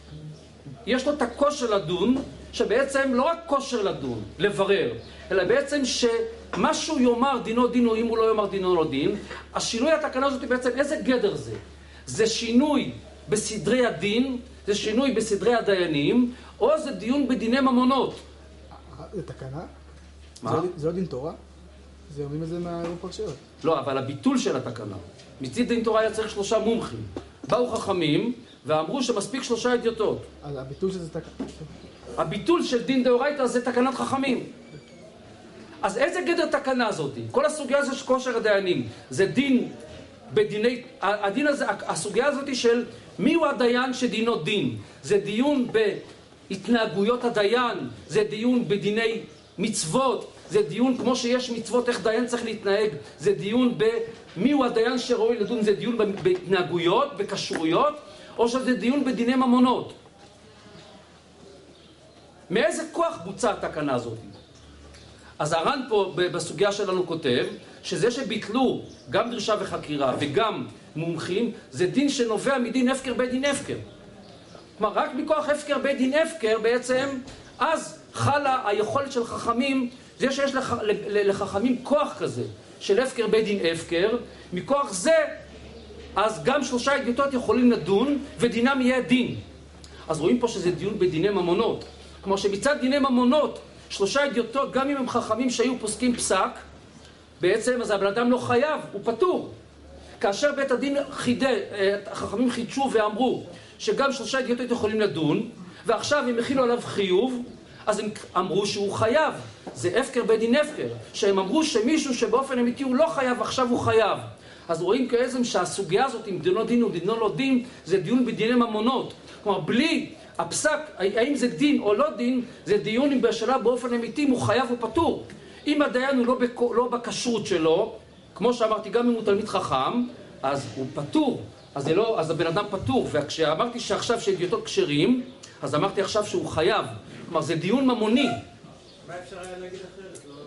לו את הכושר לדון, שבעצם לא רק כושר לדון, לברר, אלא בעצם שמשהו יאמר דינו דין או אם הוא לא יאמר דינו לא דין. השינוי התקנה הזאת בעצם איזה גדר זה? זה שינוי בסדרי הדין, זה שינוי בסדרי הדיינים, או זה דיון בדיני ממונות. זה תקנה? מה? זה לא דין תורה? זה אומרים את זה מהיום פרשיות. לא, אבל הביטול של התקנה. מצד דין תורה היה צריך שלושה מומחים. באו חכמים ואמרו שמספיק שלושה אדיוטות. אז הביטול של זה תקנה. הביטול של דין דאורייתא זה תקנת חכמים. אז איזה גדר תקנה הזאת? כל הסוגיה הזו של כושר הדיינים, זה דין בדיני, הדין הזה, הסוגיה הזאת של מי הוא הדיין שדינו דין. זה דיון בהתנהגויות הדיין, זה דיון בדיני מצוות, זה דיון כמו שיש מצוות איך דיין צריך להתנהג, זה דיון במי הוא הדיין שראוי לדון, זה דיון בהתנהגויות, בכשרויות, או שזה דיון בדיני ממונות. מאיזה כוח בוצעה התקנה הזאת? אז הר"ן פה בסוגיה שלנו כותב שזה שביטלו גם דרישה וחקירה וגם מומחים, זה דין שנובע מדין הפקר בית דין הפקר. כלומר, רק מכוח הפקר בית דין הפקר בעצם, אז חלה היכולת של חכמים, זה שיש לח, לחכמים כוח כזה של הפקר בית דין הפקר, מכוח זה, אז גם שלושה אדיוטות יכולים לדון ודינם יהיה דין. אז רואים פה שזה דיון בדיני ממונות. כמו שמצד דיני ממונות, שלושה אדיוטות, גם אם הם חכמים שהיו פוסקים פסק, בעצם אז הבן אדם לא חייב, הוא פטור. כאשר בית הדין חידד, החכמים חידשו ואמרו שגם שלושה אדיוטות יכולים לדון, ועכשיו הם הכילו עליו חיוב, אז הם אמרו שהוא חייב. זה הפקר בית דין הפקר, שהם אמרו שמישהו שבאופן אמיתי הוא לא חייב, עכשיו הוא חייב. אז רואים כאיזם שהסוגיה הזאת עם דינו דין ודינו לא דין, זה דיון בדיני ממונות. כלומר, בלי הפסק, האם זה דין או לא דין, זה דיון אם בשאלה באופן אמיתי הוא חייב או פטור. אם הדיין הוא לא, בק... לא בכשרות שלו, כמו שאמרתי, גם אם הוא תלמיד חכם, אז הוא פטור. אז, זה לא, אז הבן אדם פטור. וכשאמרתי שעכשיו שאדיוטות כשרים, אז אמרתי עכשיו שהוא חייב. כלומר, זה דיון ממוני. מה אפשר היה להגיד אחרת? לא...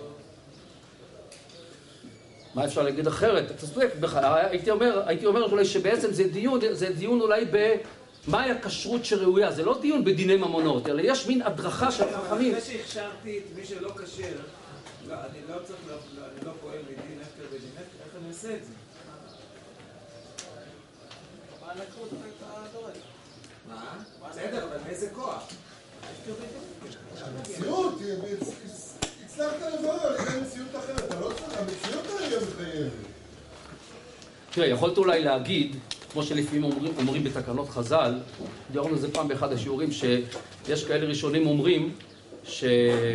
מה אפשר להגיד אחרת? אתה צודק, הייתי אומר, הייתי אומר אולי שבעצם זה דיון, זה דיון אולי במהי הכשרות שראויה. זה לא דיון בדיני ממונות, אלא יש מין הדרכה של חכמים. אחרי שהכשרתי את מי שלא כשר, לא, אני לא צריך, לא, אני לא פועל בדין הפקר בדין הפקר, איך אני עושה את זה? מה לקחו את הדורק? מה? בסדר, אבל מאיזה כוח? המציאות, הצלחת לברר, אין מציאות אחרת, אתה לא צריך, המציאות היא מחייבת. תראה, יכולת אולי להגיד, כמו שלפעמים אומרים, אומרים בתקנות חז"ל, דיברנו על זה פעם באחד השיעורים, שיש כאלה ראשונים אומרים, ש...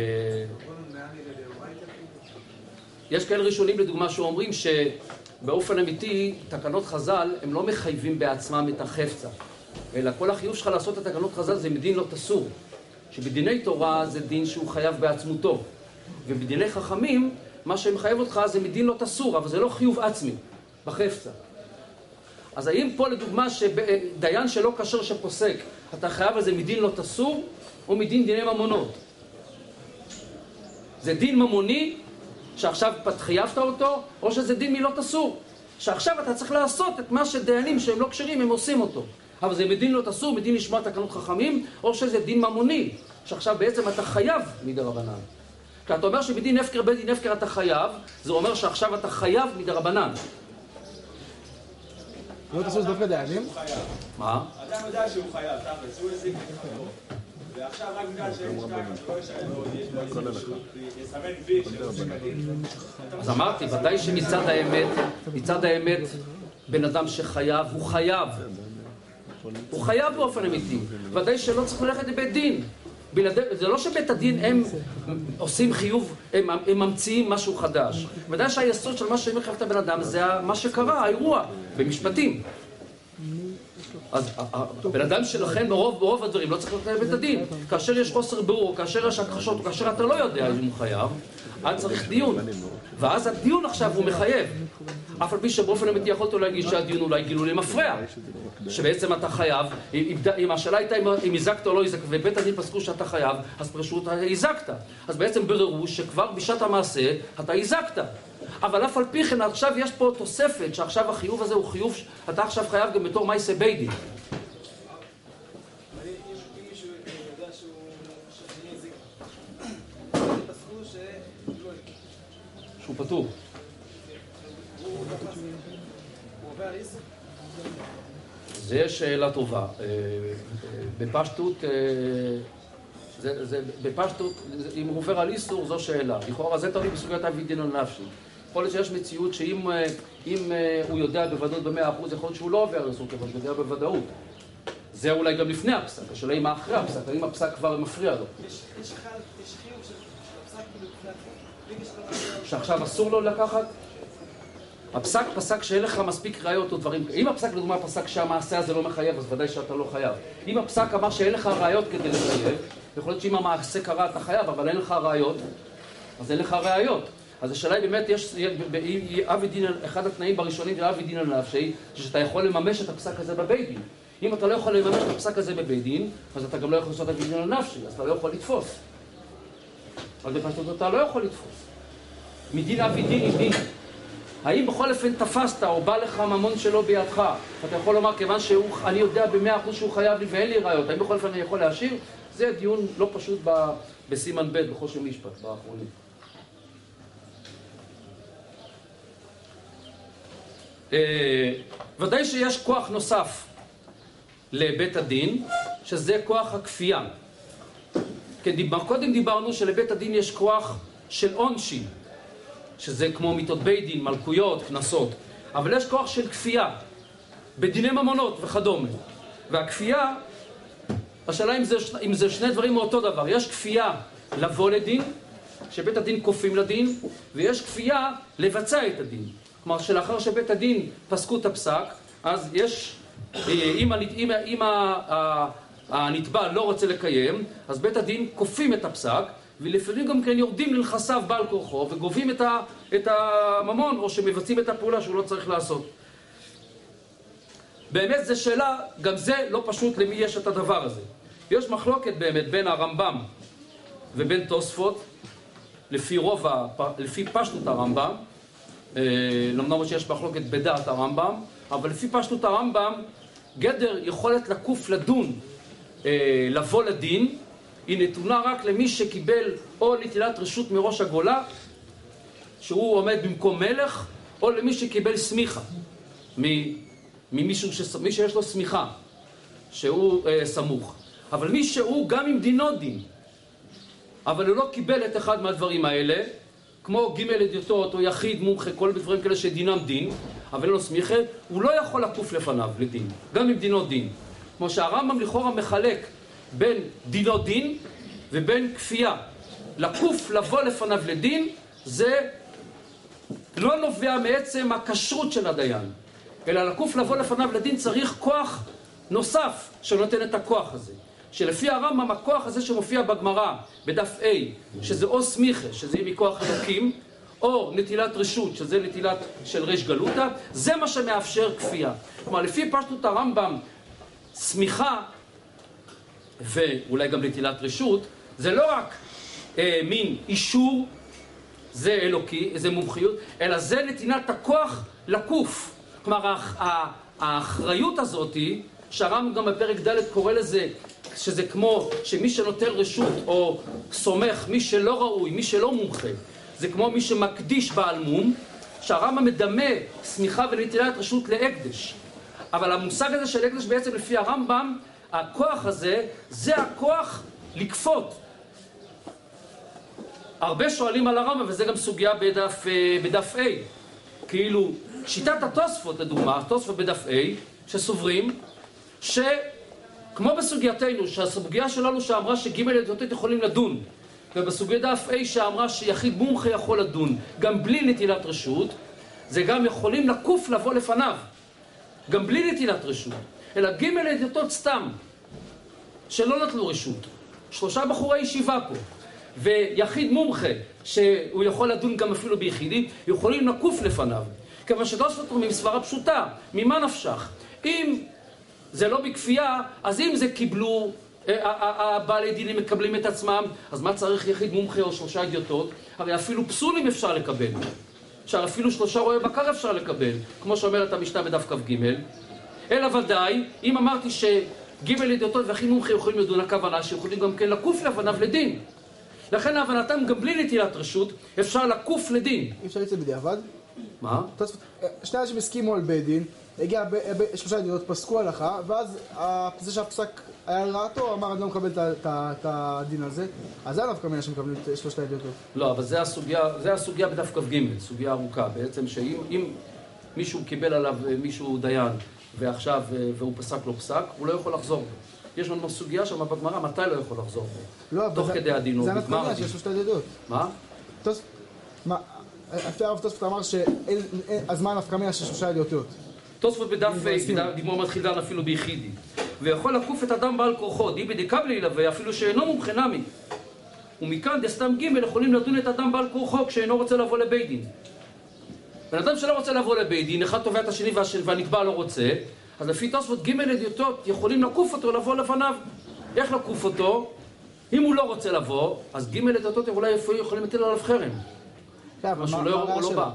יש כאלה ראשונים לדוגמה שאומרים שבאופן אמיתי תקנות חז"ל הם לא מחייבים בעצמם את החפצה, אלא כל החיוב שלך לעשות את תקנות חז"ל זה מדין לא תסור, שבדיני תורה זה דין שהוא חייב בעצמותו, ובדיני חכמים מה שמחייב אותך זה מדין לא תסור, אבל זה לא חיוב עצמי בחפצה. אז האם פה לדוגמה שדיין שלא כשר שפוסק אתה חייב לזה מדין לא תסור או מדין דיני ממונות? זה דין ממוני שעכשיו חייבת אותו, או שזה דין מלא תסור שעכשיו אתה צריך לעשות את מה שדיינים שהם לא כשרים הם עושים אותו, אבל זה מדין לא תסור, מדין לשמוע תקנות חכמים, או שזה דין ממוני שעכשיו בעצם אתה חייב מדרבנן. כי אתה אומר שבדין הפקר בית דין הפקר אתה חייב, זה אומר שעכשיו אתה חייב מדרבנן. לא תסור זה דווקא דיינים? מה? אדם יודע שהוא חייב, תכלס, הוא הזיק לחברו. ועכשיו רק בגלל שיש ככה, שלא ישלם לו, יש לו איזה מישהו, יסמן וי שלא עושה כדין. אז אמרתי, ודאי שמצד האמת, מצד האמת, בן אדם שחייב, הוא חייב. הוא חייב באופן אמיתי. ודאי שלא צריך ללכת לבית דין. זה לא שבית הדין הם עושים חיוב, הם, הם ממציאים משהו חדש. ודאי שהיסוד של מה שהם מחייב את הבן אדם זה מה שקרה, האירוע, במשפטים. אז הבן אדם שלכן ברוב, ברוב הדברים לא צריך ללכת לבית הדין. כאשר יש חוסר ברור, כאשר יש הכחשות, כאשר אתה לא יודע אם הוא חייב, אז צריך דיון. ואז הדיון עכשיו הוא מחייב. אף על פי שבאופן אמיתי יכולת להגיד שהדיון אולי גילוי מפריע. שבעצם אתה חייב, אם השאלה הייתה אם הזקת או לא הזקת, ובית הדין פסקו שאתה חייב, אז פשוט אתה הזקת. אז בעצם בררו שכבר בשעת המעשה אתה הזקת. אבל אף על פי כן עכשיו יש פה תוספת שעכשיו החיוב הזה הוא חיוב, אתה עכשיו חייב גם בתור מייסה בית דין. שהוא פטור. זה שאלה טובה. בפשטות, זה, זה, בפשטות, אם הוא עובר על איסור, זו שאלה. לכאורה זה תלוי בסוגיית אבי-דין הנפשי. יכול להיות שיש מציאות שאם אם, הוא יודע בוודאות במאה אחוז, יכול להיות שהוא לא עובר על איסור כיוון שהוא יודע בוודאות. זה אולי גם לפני הפסק, השאלה היא מה אחרי הפסק, האם הפסק כבר מפריע לו. יש חיוב של הפסק כאילו לפני שעכשיו אסור לו לקחת? הפסק פסק שאין לך מספיק ראיות או דברים. אם הפסק לדוגמה פסק שהמעשה הזה לא מחייב, אז ודאי שאתה לא חייב. אם הפסק אמר שאין לך ראיות כדי לחייב, יכול להיות שאם המעשה קרה אתה חייב, אבל אין לך ראיות, אז אין לך ראיות. אז השאלה היא באמת, יש, אבי דין, אחד התנאים בראשונים של אבי דין הנפשי, שאתה יכול לממש את הפסק הזה בבית דין. אם אתה לא יכול לממש את הפסק הזה בבית דין, אז אתה גם לא יכול לעשות אבי דין הנפשי, אז אתה לא יכול לתפוס. אז בפשטות אתה לא יכול לתפוס. מדין אבי דין היא דין. האם בכל אופן תפסת או בא לך ממון שלו בידך, אתה יכול לומר כיוון שאני יודע במאה אחוז שהוא חייב לי ואין לי ראיות, האם בכל אופן אני יכול להשאיר? זה דיון לא פשוט בסימן ב' בחושן משפט, באחרונים. ודאי שיש כוח נוסף לבית הדין, שזה כוח הכפייה. קודם דיברנו שלבית הדין יש כוח של עונשין, שזה כמו מיתות בית דין, מלכויות, כנסות. אבל יש כוח של כפייה, בדיני ממונות וכדומה. והכפייה, השאלה אם זה, אם זה שני דברים מאותו דבר. יש כפייה לבוא לדין, שבית הדין כופים לדין, ויש כפייה לבצע את הדין. כלומר, שלאחר שבית הדין פסקו את הפסק, אז יש, אם, אם, אם הנתבע לא רוצה לקיים, אז בית הדין כופים את הפסק, ולפעמים גם כן יורדים לנכסיו בעל כורחו, וגובים את, ה, את הממון, או שמבצעים את הפעולה שהוא לא צריך לעשות. באמת זו שאלה, גם זה לא פשוט למי יש את הדבר הזה. יש מחלוקת באמת בין הרמב"ם ובין תוספות, לפי רוב, לפי פשטות הרמב"ם, למרות שיש מחלוקת בדעת הרמב"ם, אבל לפי פשטות הרמב"ם, גדר יכולת לקוף לדון, לבוא לדין, היא נתונה רק למי שקיבל או נטילת רשות מראש הגולה, שהוא עומד במקום מלך, או למי שקיבל סמיכה, ממישהו ש... מי שיש לו סמיכה, שהוא אה, סמוך. אבל מי שהוא גם עם דינו דין, אבל הוא לא קיבל את אחד מהדברים האלה, כמו ג' אדיוטות או יחיד, מומחה, כל דברים כאלה שדינם דין, אבל אין לו סמיכה, הוא לא יכול לקוף לפניו לדין, גם עם דינו דין. כמו שהרמב"ם לכאורה מחלק בין דינו דין ובין כפייה. לקוף לבוא לפניו לדין, זה לא נובע מעצם הכשרות של הדיין, אלא לקוף לבוא לפניו לדין צריך כוח נוסף שנותן את הכוח הזה. שלפי הרמב"ם הכוח הזה שמופיע בגמרא, בדף A, שזה או סמיכה, שזה מכוח אלוקים, או נטילת רשות, שזה נטילת של ריש גלותא, זה מה שמאפשר כפייה. כלומר, לפי פשטות הרמב"ם, סמיכה, ואולי גם נטילת רשות, זה לא רק אה, מין אישור, זה אלוקי, זה מומחיות, אלא זה נתינת הכוח לקוף. כלומר, האחריות הזאת היא, שהרמב"ם גם בפרק ד' קורא לזה, שזה כמו שמי שנוטל רשות או סומך, מי שלא ראוי, מי שלא מומחה, זה כמו מי שמקדיש בעל מום, שהרמב"ם מדמה סמיכה ונטילת רשות להקדש. אבל המושג הזה של הקדש בעצם לפי הרמב"ם, הכוח הזה, זה הכוח לכפות. הרבה שואלים על הרמב"ם, וזה גם סוגיה בדף, בדף A. כאילו, שיטת התוספות, לדוגמה, התוספות בדף A, שסוברים, שכמו בסוגייתנו, שהסוגיה שלנו שאמרה שג' אדיוטות יכולים לדון, ובסוגיה דף A שאמרה שיחיד מומחה יכול לדון, גם בלי נטילת רשות, זה גם יכולים לקוף לבוא לפניו, גם בלי נטילת רשות. אלא ג' אדיוטות סתם, שלא נטלו רשות. שלושה בחורי ישיבה פה. ויחיד מומחה, שהוא יכול לדון גם אפילו ביחידים, יכולים לקוף לפניו. כיוון שתוספות אומרים סברה פשוטה, ממה נפשך? אם זה לא בכפייה, אז אם זה קיבלו, הבעלי דינים מקבלים את עצמם, אז מה צריך יחיד מומחה או שלושה אדיוטות? הרי אפילו פסולים אפשר לקבל. אפשר אפילו שלושה רועי בקר אפשר לקבל, כמו שאומרת המשנה בדף כ"ג. אלא ודאי, אם אמרתי שג' אדיוטות ויחיד מומחה יכולים לדון, הכוונה שיכולים גם כן לקוף לפניו לדין. לכן להבנתם גם בלי נטילת רשות אפשר לקוף לדין. אי אפשר לצאת בדיעבד? מה? שני אנשים הסכימו על בית דין, הגיע שלושה עדויות, פסקו הלכה, ואז זה שהפסק היה לרעתו, אמר אני לא מקבל את הדין הזה, אז זה עליו כמה אנשים מקבלים את שלושת העדויות. לא, אבל זה הסוגיה, זה הסוגיה בדף כ"ג, סוגיה ארוכה, בעצם שאם מישהו קיבל עליו מישהו דיין ועכשיו, והוא פסק לא פסק, הוא לא יכול לחזור בו. יש לנו סוגיה שם בגמרא, מתי לא יכול לחזור בו? תוך כדי הדין, זה הנפקמיה של שלושת העדויות. מה? מה? לפי הרב תוספות אמר שהזמן הנפקמיה של שלושה עדויות. תוספות בדף דימו מתחיל דן אפילו ביחידי. ויכול לקוף את אדם בעל כורחו, די בדקבלי ילווה, אפילו שאינו מומחה נמי. ומכאן דסתם ג' יכולים לדון את אדם בעל כורחו כשאינו רוצה לבוא לבית דין. בן אדם שלא רוצה לבוא לבית דין, אחד תובע את השני והנתבע לא רוצה, אז לפי תוספות ג' אדיוטות יכולים לקוף אותו לבוא לפניו. איך לקוף אותו? אם הוא לא רוצה לבוא, אז ג' אדיוטות אולי יכולים לתת עליו חרם. מה שהוא לא בא.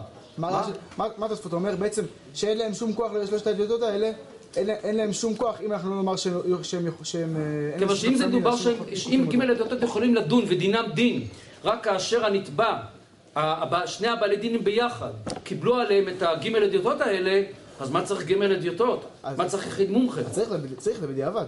מה תוספות אומר? בעצם שאין להם שום כוח לשלושת העדויות האלה, אין להם שום כוח אם אנחנו לא נאמר שהם... כיוון שאם זה דובר שאם ג' אדיוטות יכולים לדון ודינם דין, רק כאשר הנתבע, שני הבעלי דינים ביחד, קיבלו עליהם את הג' אדיוטות האלה, אז מה צריך ג' אדיוטות? מה צריך יחיד מומחה? צריך לבדיעבד.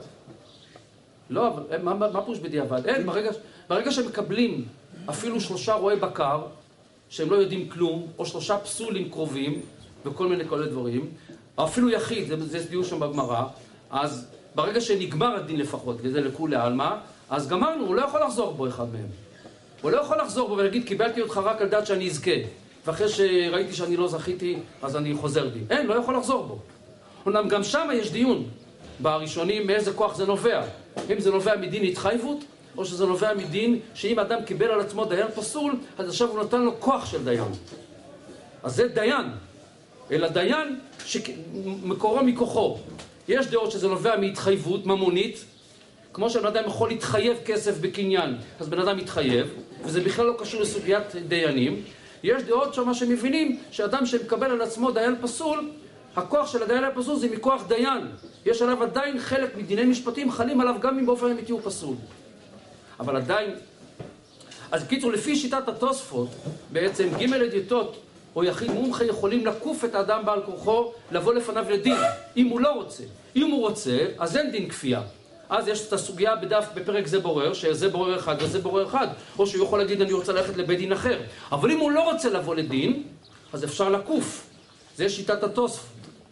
לא, אבל מה פירוש בדיעבד? אין, ברגע שהם מקבלים אפילו שלושה רועי בקר, שהם לא יודעים כלום, או שלושה פסולים קרובים, וכל מיני כאלה דברים, או אפילו יחיד, זה, זה דיון שם בגמרא, אז ברגע שנגמר הדין לפחות, וזה לכולי עלמא, אז גמרנו, הוא לא יכול לחזור בו אחד מהם. הוא לא יכול לחזור בו ולהגיד, קיבלתי אותך רק על דעת שאני אזכה, ואחרי שראיתי שאני לא זכיתי, אז אני חוזר בי. אין, לא יכול לחזור בו. אומנם גם שם יש דיון, בראשונים, מאיזה כוח זה נובע. אם זה נובע מדין התחייבות, או שזה נובע מדין שאם אדם קיבל על עצמו דיין פסול, אז עכשיו הוא נתן לו כוח של דיין. אז זה דיין. אלא דיין שמקורו מכוחו. יש דעות שזה נובע מהתחייבות ממונית, כמו שבן אדם יכול להתחייב כסף בקניין, אז בן אדם מתחייב, וזה בכלל לא קשור לסוגיית דיינים. יש דעות שמה שמבינים שאדם שמקבל על עצמו דיין פסול, הכוח של הדיין הפסול זה מכוח דיין. יש עליו עדיין חלק מדיני משפטים, חלים עליו גם אם באופן אמיתי הוא פסול. אבל עדיין... אז קיצור, לפי שיטת התוספות, בעצם ג' אדיוטות או יחיד מומחה יכולים לקוף את האדם בעל כורחו לבוא לפניו לדין, אם הוא לא רוצה. אם הוא רוצה, אז אין דין כפייה. אז יש את הסוגיה בדף בפרק זה בורר, שזה בורר אחד וזה בורר אחד, או שהוא יכול להגיד אני רוצה ללכת לבית דין אחר. אבל אם הוא לא רוצה לבוא לדין, אז אפשר לקוף. זה שיטת התוספות.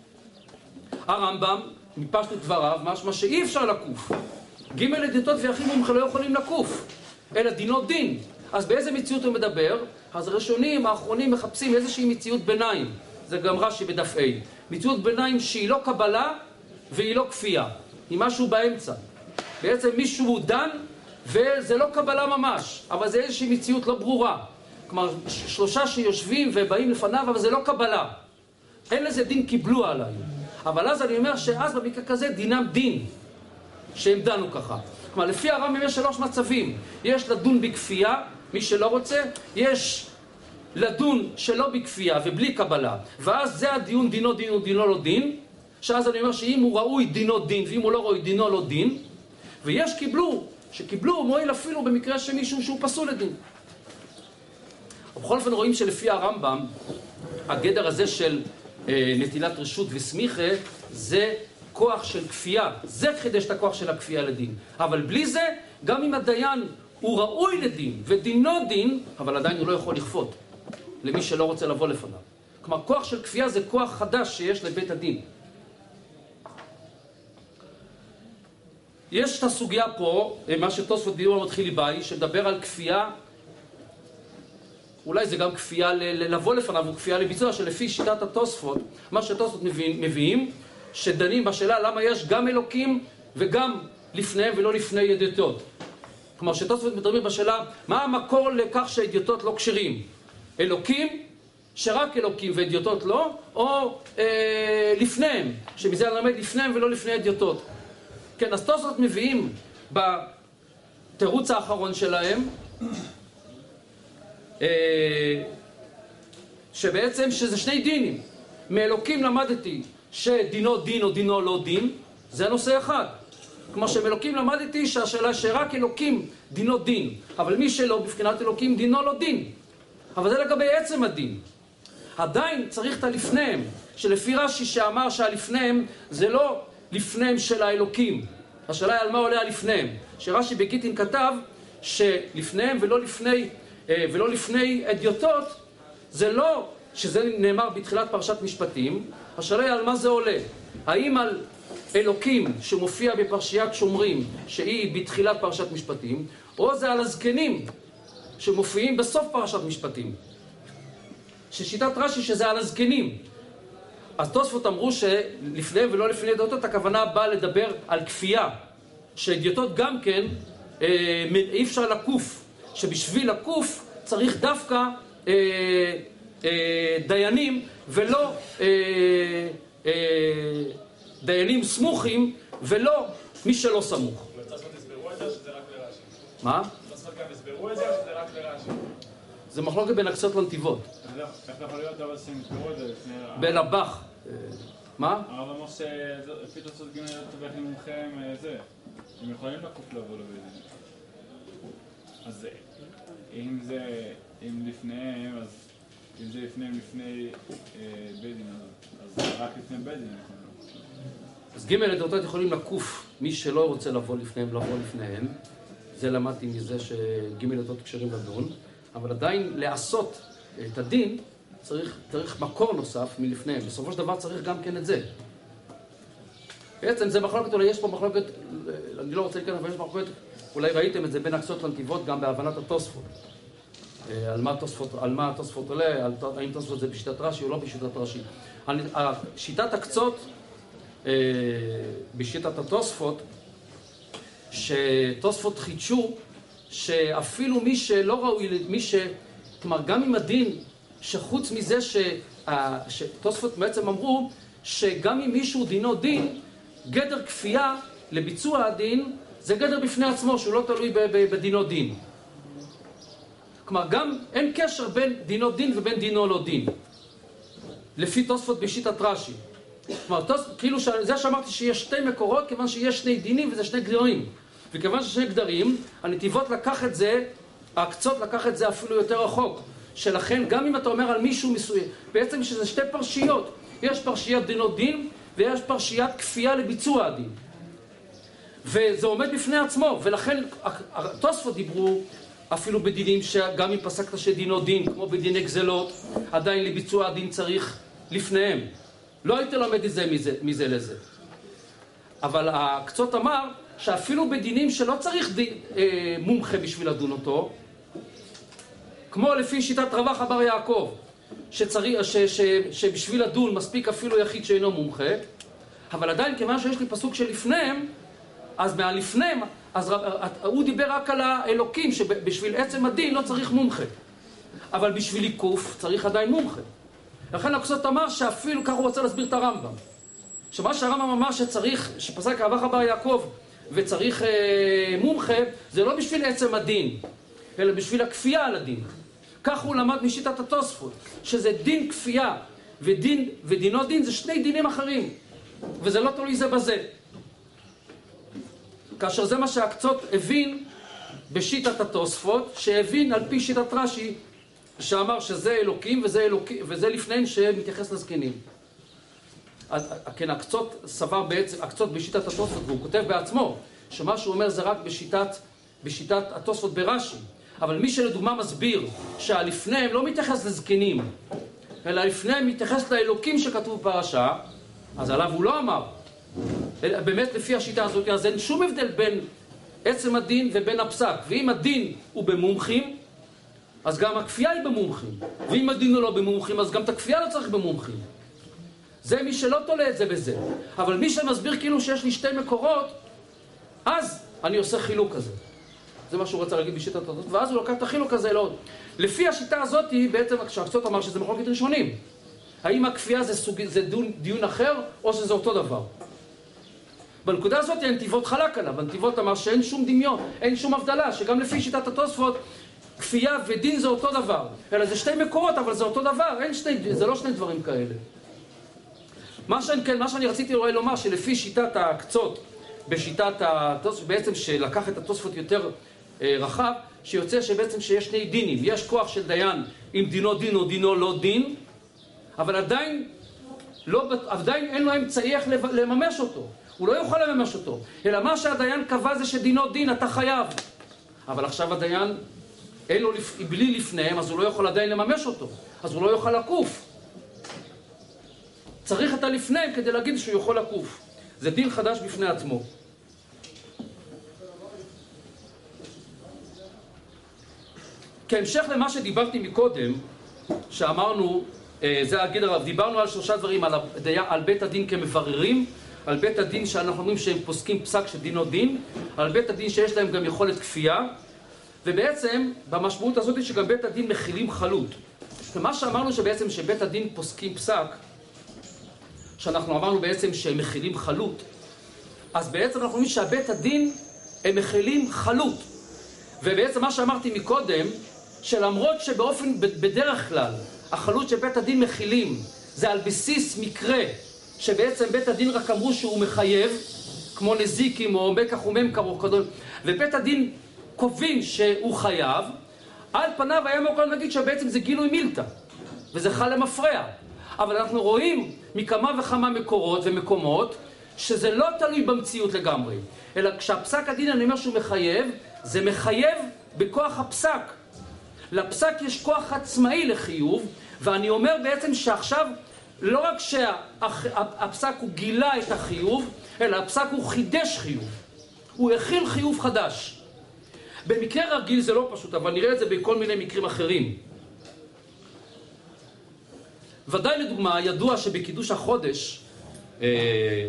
הרמב"ם, מפשטות דבריו, משמע שאי אפשר לקוף. ג' אדיוטות ויחיד מומחה לא יכולים לקוף, אלא דינו דין. אז באיזה מציאות הוא מדבר? אז הראשונים, האחרונים מחפשים איזושהי מציאות ביניים. זה גם רש"י בדף A. מציאות ביניים שהיא לא קבלה והיא לא כפייה. היא משהו באמצע. בעצם מישהו דן וזה לא קבלה ממש, אבל זה איזושהי מציאות לא ברורה. כלומר, שלושה שיושבים ובאים לפניו, אבל זה לא קבלה. אין לזה דין קיבלו עליי. אבל אז אני אומר שאז במקרה כזה דינם דין, שהם דנו ככה. כלומר, לפי הרמב"ם יש שלוש מצבים. יש לדון בכפייה, מי שלא רוצה, יש לדון שלא בכפייה ובלי קבלה, ואז זה הדיון דינו דין ודינו לא דין, שאז אני אומר שאם הוא ראוי דינו דין, ואם הוא לא ראוי דינו לא דין, ויש קיבלו, שקיבלו מועיל אפילו במקרה שמישהו שהוא פסול לדין. בכל אופן רואים שלפי הרמב"ם, הגדר הזה של אה, נטילת רשות וסמיכה, זה כוח של כפייה. זה חידש את הכוח של הכפייה לדין. אבל בלי זה, גם אם הדיין הוא ראוי לדין ודינו דין, אבל עדיין הוא לא יכול לכפות למי שלא רוצה לבוא לפניו. כלומר, כוח של כפייה זה כוח חדש שיש לבית הדין. יש את הסוגיה פה, מה שתוספות דיור מתחיל ליבאי, שמדבר על כפייה, אולי זה גם כפייה לבוא לפניו, הוא כפייה לביצוע, שלפי שיטת התוספות, מה שתוספות מביאים, שדנים בשאלה למה יש גם אלוקים וגם לפניהם ולא לפני ידיעות. כלומר, שתוספות מדברים בשאלה, מה המקור לכך שהידיעות לא כשרים? אלוקים, שרק אלוקים וידיעות לא, או אה, לפניהם, שמזה נלמד לפניהם ולא לפני ידיעות. כן, אז תוספות מביאים בתירוץ האחרון שלהם, אה, שבעצם שזה שני דינים. מאלוקים למדתי שדינו דין או דינו לא דין, זה נושא אחד. כמו שמאלוקים למדתי שהשאלה שרק אלוקים דינו דין, אבל מי שלא בבחינת אלוקים דינו לא דין. אבל זה לגבי עצם הדין. עדיין צריך את הלפניהם, שלפי רש"י שאמר שהלפניהם זה לא לפניהם של האלוקים. השאלה היא על מה עולה הלפניהם. שרש"י בגיטין כתב שלפניהם ולא לפני, ולא לפני אדיוטות, זה לא שזה נאמר בתחילת פרשת משפטים, השאלה היא על מה זה עולה. האם על אלוקים שמופיע בפרשיית שומרים, שהיא בתחילת פרשת משפטים, או זה על הזקנים שמופיעים בסוף פרשת משפטים. ששיטת רש"י שזה על הזקנים. אז תוספות אמרו שלפניהם ולא לפני אדיוטות, הכוונה באה לדבר על כפייה. שאדיוטות גם כן, אה, אי אפשר לקוף. שבשביל לקוף צריך דווקא אה, אה, דיינים ולא אה, אה, דיינים סמוכים ולא מי שלא סמוך. ותוספות הסברו את זה או שזה רק לרש"י? מה? תוספות גם הסברו את זה או שזה רק לרש"י? זה מחלוקת בין הקצות לנתיבות. איך יכול להיות אבל שהם הסברו את זה לפני... בלבח. מה? הרב אמר שלפי תוספות ג' תובח למומכם זה, הם יכולים לקוף לבוא לבית דין. אז אם זה, אם לפניהם, אז אם זה לפניהם לפני בית דין, אז רק לפני בית דין יכולים לקוף. אז ג' אדיוטות יכולים לקוף מי שלא רוצה לבוא לפניהם, לבוא לפניהם. זה למדתי מזה שג' אדיוטות קשרים לדון. אבל עדיין לעשות את הדין, צריך, צריך מקור נוסף מלפניהם. בסופו של דבר צריך גם כן את זה. בעצם זה מחלוקת, אולי יש פה מחלוקת, אני לא רוצה להיכנס, אבל יש מחלוקת, אולי ראיתם את זה בין הקצות לנתיבות גם בהבנת התוספות. על מה התוספות, על מה התוספות עולה, על, האם תוספות זה בשיטת רש"י או לא בשיטת רש"י. שיטת הקצות, בשיטת התוספות, שתוספות חידשו, שאפילו מי שלא ראוי, מי ש... כלומר, גם עם הדין, שחוץ מזה ש... שתוספות בעצם אמרו, שגם אם מישהו דינו דין, גדר כפייה לביצוע הדין, זה גדר בפני עצמו, שהוא לא תלוי בדינו דין. כלומר, גם אין קשר בין דינו דין ובין דינו לא דין. לפי תוספות בשיטת רש"י. כלומר, תוס... כאילו ש... זה שאמרתי שיש שתי מקורות, כיוון שיש שני דינים וזה שני גדרים. וכיוון ששני גדרים, הנתיבות לקח את זה, הקצות לקח את זה אפילו יותר רחוק. שלכן, גם אם אתה אומר על מישהו מסוים, בעצם שזה שתי פרשיות. יש פרשיית דינו דין, ויש פרשיית כפייה לביצוע הדין. וזה עומד בפני עצמו, ולכן התוספות דיברו אפילו בדינים שגם אם פסקת שדינו דין, כמו בדיני גזלות, עדיין לביצוע הדין צריך לפניהם. לא הייתי לומד את זה מזה, מזה לזה. אבל הקצות אמר שאפילו בדינים שלא צריך דין, אה, מומחה בשביל לדון אותו, כמו לפי שיטת רווח אבר יעקב, שצריך, ש, ש, שבשביל לדון מספיק אפילו יחיד שאינו מומחה, אבל עדיין כיוון שיש לי פסוק שלפניהם, אז מהלפניהם, אז הוא דיבר רק על האלוקים, שבשביל עצם הדין לא צריך מומחה. אבל בשביל עיקוף צריך עדיין מומחה. לכן הקצות אמר שאפילו, כך הוא רוצה להסביר את הרמב"ם, שמה שהרמב"ם אמר שצריך, שפסק רווח אבר יעקב, וצריך אה, מומחה, זה לא בשביל עצם הדין, אלא בשביל הכפייה על הדין. כך הוא למד משיטת התוספות, שזה דין כפייה ודין, ודינו דין זה שני דינים אחרים, וזה לא תלוי זה בזה. כאשר זה מה שהקצות הבין בשיטת התוספות, שהבין על פי שיטת רש"י, שאמר שזה אלוקים וזה, אלוקים, וזה לפניהם שמתייחס לזקנים. כן, הקצות סבר בעצם, הקצות בשיטת התוספות, והוא כותב בעצמו, שמה שהוא אומר זה רק בשיטת, בשיטת התוספות ברש"י. אבל מי שלדוגמה מסביר שהלפניהם לא מתייחס לזקנים, אלא לפניהם מתייחס לאלוקים שכתוב בפרשה, אז עליו הוא לא אמר. באמת לפי השיטה הזאת, אז אין שום הבדל בין עצם הדין ובין הפסק. ואם הדין הוא במומחים, אז גם הכפייה היא במומחים. ואם הדין הוא לא במומחים, אז גם את הכפייה לא צריך במומחים. זה מי שלא תולה את זה בזה. אבל מי שמסביר כאילו שיש לי שתי מקורות, אז אני עושה חילוק כזה. זה מה שהוא רצה להגיד בשיטת התוספות, ואז הוא לוקח את החילוק הזה לעוד. לפי השיטה הזאת, בעצם כשהקצות אמר שזה מחלוקת ראשונים. האם הכפייה זה, סוג, זה דיון, דיון אחר, או שזה אותו דבר? בנקודה הזאת הנתיבות חלק עליו. הנתיבות אמר שאין שום דמיון, אין שום הבדלה, שגם לפי שיטת התוספות, כפייה ודין זה אותו דבר. אלא זה שתי מקורות, אבל זה אותו דבר, אין שני, זה לא שני דברים כאלה. מה שאני, כן, מה שאני רציתי אולי לומר, שלפי שיטת הקצות, בשיטת התוספות, בעצם שלקח את התוספות יותר אה, רחב, שיוצא שבעצם שיש שני דינים. יש כוח של דיין עם דינו דין או דינו לא דין, אבל עדיין, לא, עדיין אין לו אמצעי איך לממש אותו. הוא לא יוכל לממש אותו. אלא מה שהדיין קבע זה שדינו דין, אתה חייב. אבל עכשיו הדיין, אין לו בלי לפניהם, אז הוא לא יכול עדיין לממש אותו. אז הוא לא יוכל לקוף. צריך את הלפניהם כדי להגיד שהוא יכול לקוף. זה דין חדש בפני עצמו. כהמשך למה שדיברתי מקודם, שאמרנו, זה אגיד הרב, דיברנו על שלושה דברים, על, על בית הדין כמבררים, על בית הדין שאנחנו אומרים שהם פוסקים פסק של דינו דין, על בית הדין שיש להם גם יכולת כפייה, ובעצם במשמעות הזאת שגם בית הדין מכילים חלות. ומה שאמרנו שבעצם שבית הדין פוסקים פסק, שאנחנו אמרנו בעצם שהם מכילים חלות, אז בעצם אנחנו אומרים שהבית הדין הם מכילים חלות. ובעצם מה שאמרתי מקודם, שלמרות שבאופן, בדרך כלל, החלות שבית הדין מכילים, זה על בסיס מקרה, שבעצם בית הדין רק אמרו שהוא מחייב, כמו נזיקים או מקח וממכר או כדול, ובית הדין קובעים שהוא חייב, על פניו היה מוכן להגיד שבעצם זה גילוי מילתא, וזה חל למפרע. אבל אנחנו רואים מכמה וכמה מקורות ומקומות, שזה לא תלוי במציאות לגמרי, אלא כשהפסק הדין אני אומר שהוא מחייב, זה מחייב בכוח הפסק. לפסק יש כוח עצמאי לחיוב, ואני אומר בעצם שעכשיו לא רק שהפסק הוא גילה את החיוב, אלא הפסק הוא חידש חיוב. הוא הכיל חיוב חדש. במקרה רגיל זה לא פשוט, אבל נראה את זה בכל מיני מקרים אחרים. ודאי לדוגמה, ידוע שבקידוש החודש אה,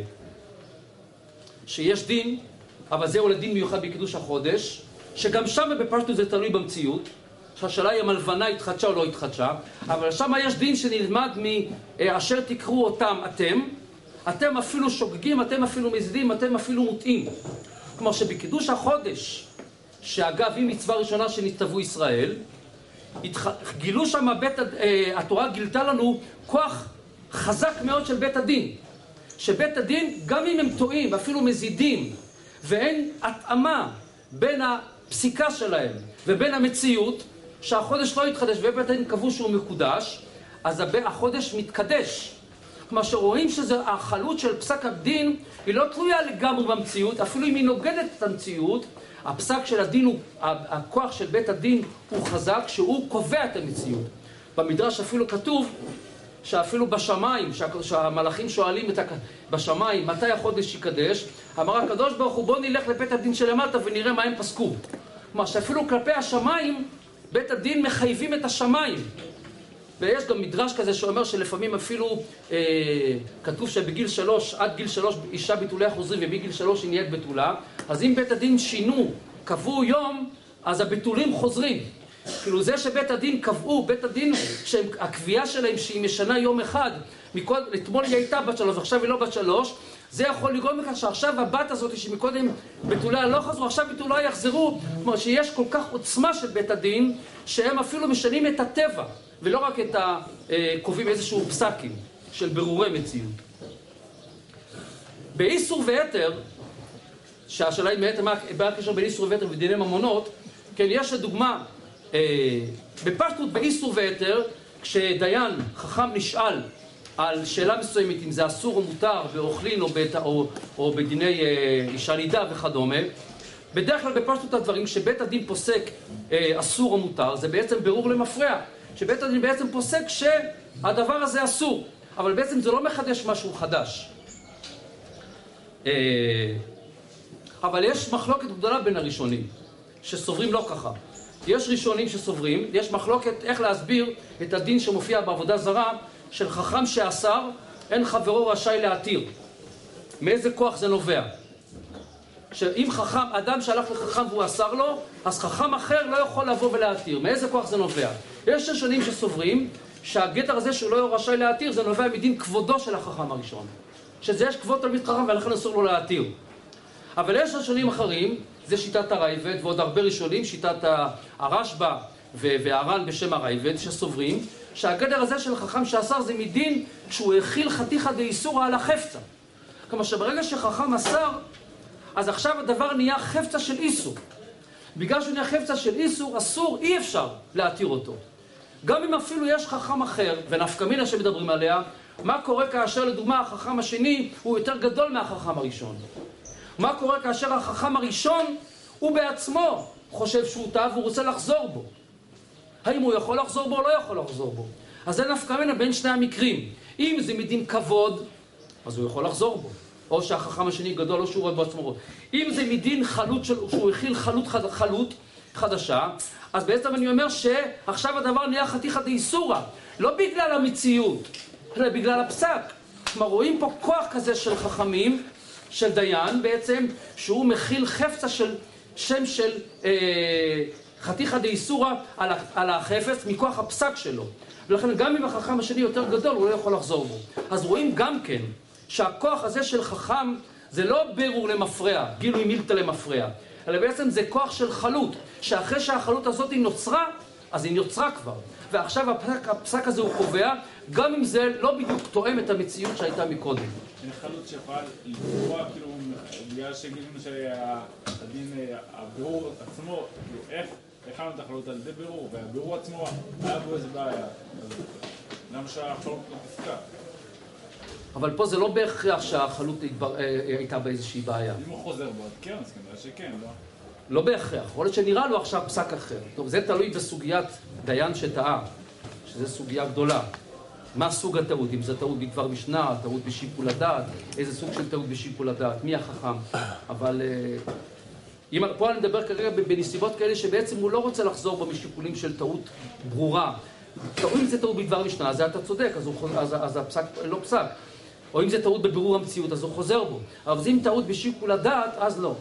שיש דין, אבל זהו לדין מיוחד בקידוש החודש, שגם שם בפשטות זה תלוי במציאות, שהשאלה היא אם הלבנה התחדשה או לא התחדשה, אבל שם יש דין שנלמד מאשר תקראו אותם אתם, אתם אפילו שוגגים, אתם אפילו מזידים, אתם אפילו מוטעים. כלומר שבקידוש החודש, שאגב היא מצווה ראשונה שנצטוו ישראל, גילו שם בית, התורה גילתה לנו כוח חזק מאוד של בית הדין, שבית הדין גם אם הם טועים ואפילו מזידים ואין התאמה בין הפסיקה שלהם ובין המציאות, שהחודש לא יתחדש ובית הדין קבעו שהוא מקודש, אז החודש מתקדש. כלומר שרואים שהחלות של פסק הדין היא לא תלויה לגמרי במציאות, אפילו אם היא נוגדת את המציאות, הפסק של הדין, הוא, הכוח של בית הדין הוא חזק, שהוא קובע את המציאות. במדרש אפילו כתוב שאפילו בשמיים, שהמלאכים שואלים את הכ... בשמיים, מתי החודש יקדש? אמר הקדוש ברוך הוא, בוא נלך לבית הדין שלמטה ונראה מה הם פסקו. כלומר שאפילו כלפי השמיים, בית הדין מחייבים את השמיים. ויש גם מדרש כזה שאומר שלפעמים אפילו אה, כתוב שבגיל שלוש, עד גיל שלוש אישה ביטוליה חוזרים ובגיל שלוש היא נהיית בתולה, אז אם בית הדין שינו, קבעו יום, אז הביטולים חוזרים. כאילו זה שבית הדין קבעו, בית הדין, שהקביעה שלהם שהיא משנה יום אחד, מקוד, אתמול היא הייתה בת שלוש, עכשיו היא לא בת שלוש, זה יכול לגרום לכך שעכשיו הבת הזאת שמקודם בתולה לא חזרו, עכשיו בתולה יחזרו, כלומר שיש כל כך עוצמה של בית הדין, שהם אפילו משנים את הטבע, ולא רק את ה... קובעים איזשהו פסקים של ברורי מציאות. באיסור ויתר, שהשאלה היא באמת מה הקשר בין איסור ויתר ודיני ממונות, כן, יש לדוגמה, בפשטות באיסור ויתר, כשדיין חכם נשאל על שאלה מסוימת, אם זה אסור או מותר באוכלין או, בית, או, או בדיני אישה נידה וכדומה, בדרך כלל בפשטות הדברים, כשבית הדין פוסק אסור או מותר, זה בעצם ברור למפרע. שבית הדין בעצם פוסק שהדבר הזה אסור, אבל בעצם זה לא מחדש משהו חדש. אבל יש מחלוקת גדולה בין הראשונים, שסוברים לא ככה. יש ראשונים שסוברים, יש מחלוקת איך להסביר את הדין שמופיע בעבודה זרה, של חכם שאסר, אין חברו רשאי להתיר. מאיזה כוח זה נובע? שאם חכם, אדם שהלך לחכם והוא אסר לו, אז חכם אחר לא יכול לבוא ולהתיר. מאיזה כוח זה נובע? יש ראשונים שסוברים שהגדר הזה שהוא לא רשאי להתיר, זה נובע מדין כבודו של החכם הראשון. שזה יש כבוד תלמיד חכם ולכן אסור לו להתיר. אבל יש ראשונים אחרים, זה שיטת הרייבד ועוד הרבה ראשונים, שיטת הרשב"א והר"ן בשם הרייבד, שסוברים שהגדר הזה של חכם שאסר זה מדין שהוא הכיל חתיכא דאיסורא על החפצה. כלומר שברגע שחכם אסר, אז עכשיו הדבר נהיה חפצה של איסור. בגלל שהוא נהיה חפצה של איסור, אסור, אי אפשר להתיר אותו. גם אם אפילו יש חכם אחר, ונפקא מינה שמדברים עליה, מה קורה כאשר לדוגמה החכם השני הוא יותר גדול מהחכם הראשון? מה קורה כאשר החכם הראשון הוא בעצמו חושב שהוא טעה והוא רוצה לחזור בו? האם הוא יכול לחזור בו או לא יכול לחזור בו? אז זה נפקא מינה בין שני המקרים. אם זה מדין כבוד, אז הוא יכול לחזור בו. או שהחכם השני גדול או שהוא רואה בעצמו. אם זה מדין חלות של, שהוא הכיל חלות, חד, חלות חדשה, אז בעצם אני אומר שעכשיו הדבר נהיה חתיכא דאיסורא. לא בגלל המציאות, אלא בגלל הפסק. כלומר, רואים פה כוח כזה של חכמים, של דיין בעצם, שהוא מכיל חפצה של שם של אה, חתיכא דאיסורא על, על החפץ מכוח הפסק שלו. ולכן גם אם החכם השני יותר גדול, הוא לא יכול לחזור בו. אז רואים גם כן שהכוח הזה של חכם זה לא ברור למפרע, גילוי מילתא למפרע, אלא בעצם זה כוח של חלות, שאחרי שהחלות הזאת היא נוצרה, אז היא נוצרה כבר. ועכשיו הפסק, הפסק הזה הוא קובע, גם אם זה לא בדיוק תואם את המציאות שהייתה מקודם. אין חלות שיכולה לקבוע, כאילו, בגלל שגילינו שהדין, הבירור עצמו, כאילו, איך, איך היה את החלות על ידי בירור, והבירור עצמו היה בו איזה בעיה. למה שהחלות לא תפקע? אבל פה זה לא בהכרח שהחלות הייתה באיזושהי בעיה. אם הוא חוזר בו, כן, אז כנראה שכן, לא? לא בהכרח. יכול להיות שנראה לו עכשיו פסק אחר. טוב, זה תלוי בסוגיית דיין שטעה. שזו סוגיה גדולה. מה סוג הטעות? אם זה טעות בדבר משנה, טעות בשיקול הדעת, איזה סוג של טעות בשיקול הדעת, מי החכם? אבל אם, פה אני מדבר כרגע בנסיבות כאלה שבעצם הוא לא רוצה לחזור בו משיקולים של טעות ברורה. אם זה טעות בדבר משנה, אז אתה צודק, אז, הוא, אז, אז הפסק לא פסק. או אם זה טעות בבירור המציאות, אז הוא חוזר בו. אבל אם טעות בשיקול הדעת, אז לא.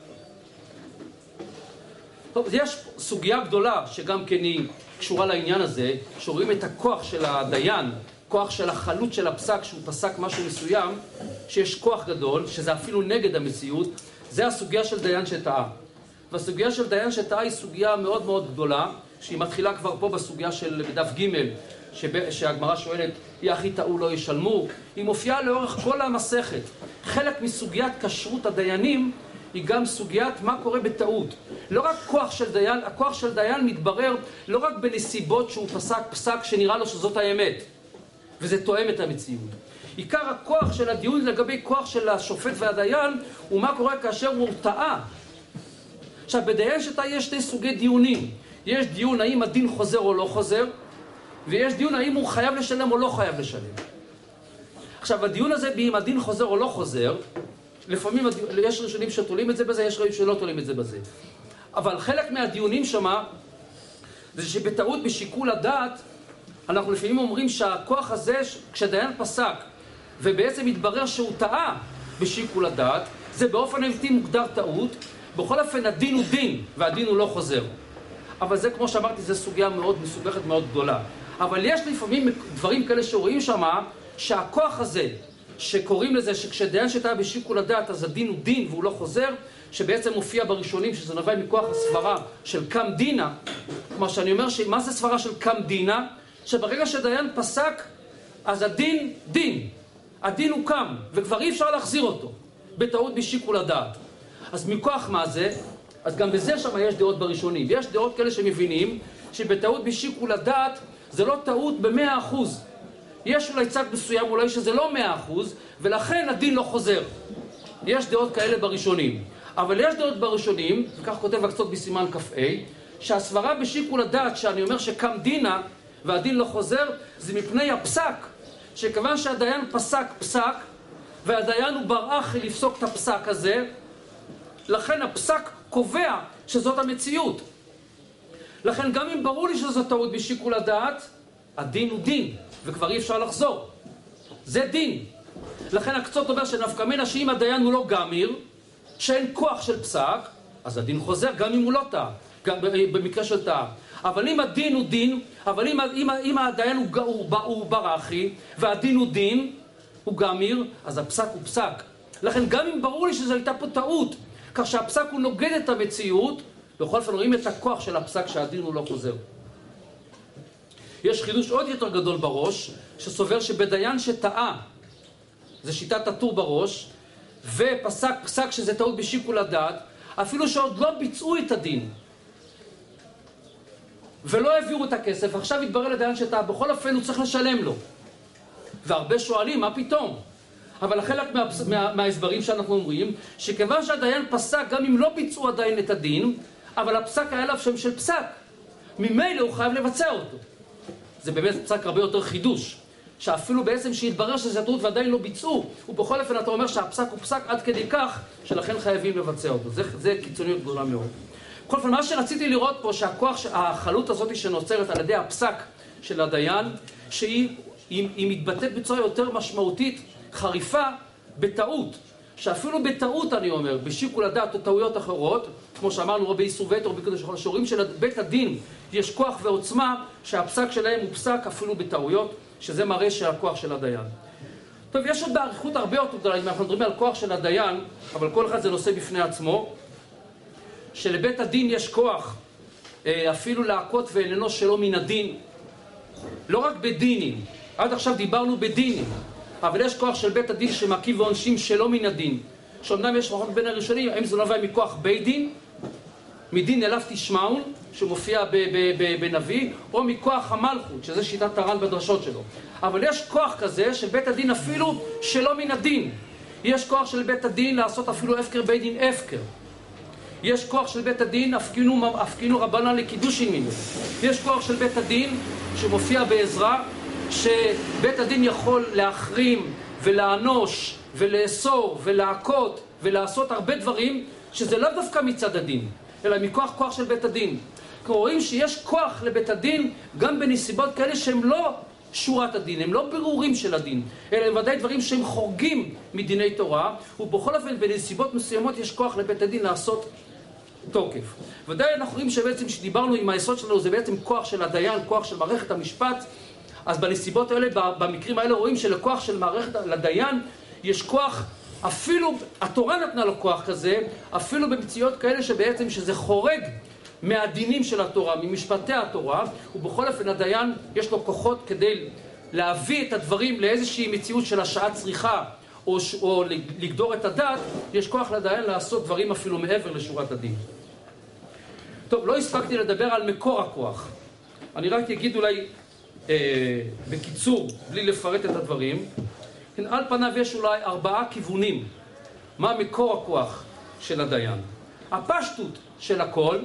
טוב, יש סוגיה גדולה שגם כן היא קשורה לעניין הזה, שרואים את הכוח של הדיין, כוח של החלות של הפסק, שהוא פסק משהו מסוים, שיש כוח גדול, שזה אפילו נגד המציאות, זה הסוגיה של דיין שטעה. והסוגיה של דיין שטעה היא סוגיה מאוד מאוד גדולה, שהיא מתחילה כבר פה בסוגיה של בדף ג' שהגמרא שואלת, יחי טעו לא ישלמו, היא מופיעה לאורך כל המסכת. חלק מסוגיית כשרות הדיינים היא גם סוגיית מה קורה בטעות. לא רק כוח של דיין, הכוח של דיין מתברר לא רק בנסיבות שהוא פסק פסק שנראה לו שזאת האמת, וזה תואם את המציאות. עיקר הכוח של הדיון לגבי כוח של השופט והדיין הוא מה קורה כאשר הוא טעה. עכשיו, בדיין שטעה יש שתי סוגי דיונים. יש דיון האם הדין חוזר או לא חוזר, ויש דיון האם הוא חייב לשלם או לא חייב לשלם. עכשיו, הדיון הזה באם הדין חוזר או לא חוזר, לפעמים יש ראשונים שתולים את זה בזה, יש ראשונים שלא תולים את זה בזה. אבל חלק מהדיונים שמה, זה שבטעות בשיקול הדעת, אנחנו לפעמים אומרים שהכוח הזה, כשדיין פסק, ובעצם מתברר שהוא טעה בשיקול הדעת, זה באופן אמיתי מוגדר טעות, בכל אופן הדין הוא דין, והדין הוא לא חוזר. אבל זה, כמו שאמרתי, זה סוגיה מאוד מסובכת, מאוד גדולה. אבל יש לפעמים דברים כאלה שרואים שמה, שהכוח הזה, שקוראים לזה שכשדיין שטעה בשיקול הדעת, אז הדין הוא דין והוא לא חוזר, שבעצם מופיע בראשונים, שזה נובע מכוח הסברה של קם דינה. כלומר, שאני אומר, מה זה סברה של קם דינה? שברגע שדיין פסק, אז הדין דין. הדין הוא קם, וכבר אי אפשר להחזיר אותו, בטעות בשיקול הדעת. אז מכוח מה זה? אז גם בזה שם יש דעות בראשונים. יש דעות כאלה שמבינים שבטעות בשיקול הדעת זה לא טעות במאה אחוז. יש אולי צד מסוים אולי שזה לא מאה אחוז, ולכן הדין לא חוזר. יש דעות כאלה בראשונים. אבל יש דעות בראשונים, וכך כותב הקצות בסימן כ"ה, שהסברה בשיקול הדעת שאני אומר שקם דינה והדין לא חוזר, זה מפני הפסק. שכיוון שהדיין פסק פסק, והדיין הוא ברח לפסוק את הפסק הזה, לכן הפסק קובע שזאת המציאות. לכן גם אם ברור לי שזאת טעות בשיקול הדעת, הדין הוא דין, וכבר אי אפשר לחזור. זה דין. לכן הקצות אומר שנפקא מינה שאם הדיין הוא לא גמיר, שאין כוח של פסק, אז הדין חוזר גם אם הוא לא טעה, במקרה של טעה. אבל אם הדין הוא דין, אבל אם, אם, אם הדיין הוא, הוא, הוא ברחי, והדין הוא דין, הוא גמיר, אז הפסק הוא פסק. לכן גם אם ברור לי שזו הייתה פה טעות, כך שהפסק הוא נוגד את המציאות, בכל אופן רואים את הכוח של הפסק שהדין הוא לא חוזר. יש חידוש עוד יותר גדול בראש, שסובר שבדיין שטעה, זה שיטת הטור בראש, ופסק פסק שזה טעות בשיקול הדעת, אפילו שעוד לא ביצעו את הדין, ולא העבירו את הכסף, עכשיו יתברר לדיין שטעה, בכל אופן הוא צריך לשלם לו. והרבה שואלים, מה פתאום? אבל חלק מה, מה, מההסברים שאנחנו אומרים, שכיוון שהדיין פסק, גם אם לא ביצעו עדיין את הדין, אבל הפסק היה עליו שם של פסק, ממילא הוא חייב לבצע אותו. זה באמת פסק הרבה יותר חידוש, שאפילו בעצם שהתברר שזה טעות ועדיין לא ביצעו, ובכל אופן אתה אומר שהפסק הוא פסק עד כדי כך, שלכן חייבים לבצע אותו. זה, זה קיצוניות גדולה מאוד. בכל אופן, מה שרציתי לראות פה, שהכוח, החלות הזאת שנוצרת על ידי הפסק של הדיין, שהיא היא, היא מתבטאת בצורה יותר משמעותית, חריפה, בטעות. שאפילו בטעות, אני אומר, בשיקול הדעת או טעויות אחרות, כמו שאמרנו, רבי איסור וטר, בשורים של בית הדין, יש כוח ועוצמה, שהפסק שלהם הוא פסק אפילו בטעויות, שזה מראה שהכוח של הדיין. טוב, יש עוד בעריכות הרבה יותר גדולה, אם אנחנו מדברים על כוח של הדיין, אבל כל אחד זה נושא בפני עצמו, שלבית הדין יש כוח, אפילו להכות ואיננו שלא מן הדין, לא רק בדינים, עד עכשיו דיברנו בדינים, אבל יש כוח של בית הדין שמקיב ועונשים שלא מן הדין, שאומנם יש מחלוקת בין הראשונים, האם זה נובע מכוח בית דין, מדין אליו תשמעון, שמופיע בנביא, או מכוח המלכות, שזה שיטת הר"ן בדרשות שלו. אבל יש כוח כזה של בית הדין אפילו שלא מן הדין. יש כוח של בית הדין לעשות אפילו הפקר בית דין הפקר. יש כוח של בית הדין, הפקינו, הפקינו רבנן לקידושין ממנו. יש כוח של בית הדין שמופיע בעזרה, שבית הדין יכול להחרים ולענוש ולאסור ולהכות ולעשות הרבה דברים שזה לא דווקא מצד הדין, אלא מכוח כוח של בית הדין. רואים שיש כוח לבית הדין גם בנסיבות כאלה שהם לא שורת הדין, הם לא ברורים של הדין, אלא הם ודאי דברים שהם חורגים מדיני תורה, ובכל אופן בנסיבות מסוימות יש כוח לבית הדין לעשות תוקף. ודאי אנחנו רואים שבעצם שדיברנו עם היסוד שלנו זה בעצם כוח של הדיין, כוח של מערכת המשפט. אז בנסיבות האלה, במקרים האלה רואים שלכוח של מערכת לדיין יש כוח, אפילו התורה נתנה לו כוח כזה, אפילו במציאות כאלה שבעצם שזה חורג מהדינים של התורה, ממשפטי התורה, ובכל אופן הדיין יש לו כוחות כדי להביא את הדברים לאיזושהי מציאות של השעה צריכה או, או לגדור את הדת, יש כוח לדיין לעשות דברים אפילו מעבר לשורת הדין. טוב, לא הספקתי לדבר על מקור הכוח. אני רק אגיד אולי אה, בקיצור, בלי לפרט את הדברים. על פניו יש אולי ארבעה כיוונים מה מקור הכוח של הדיין. הפשטות של הכל,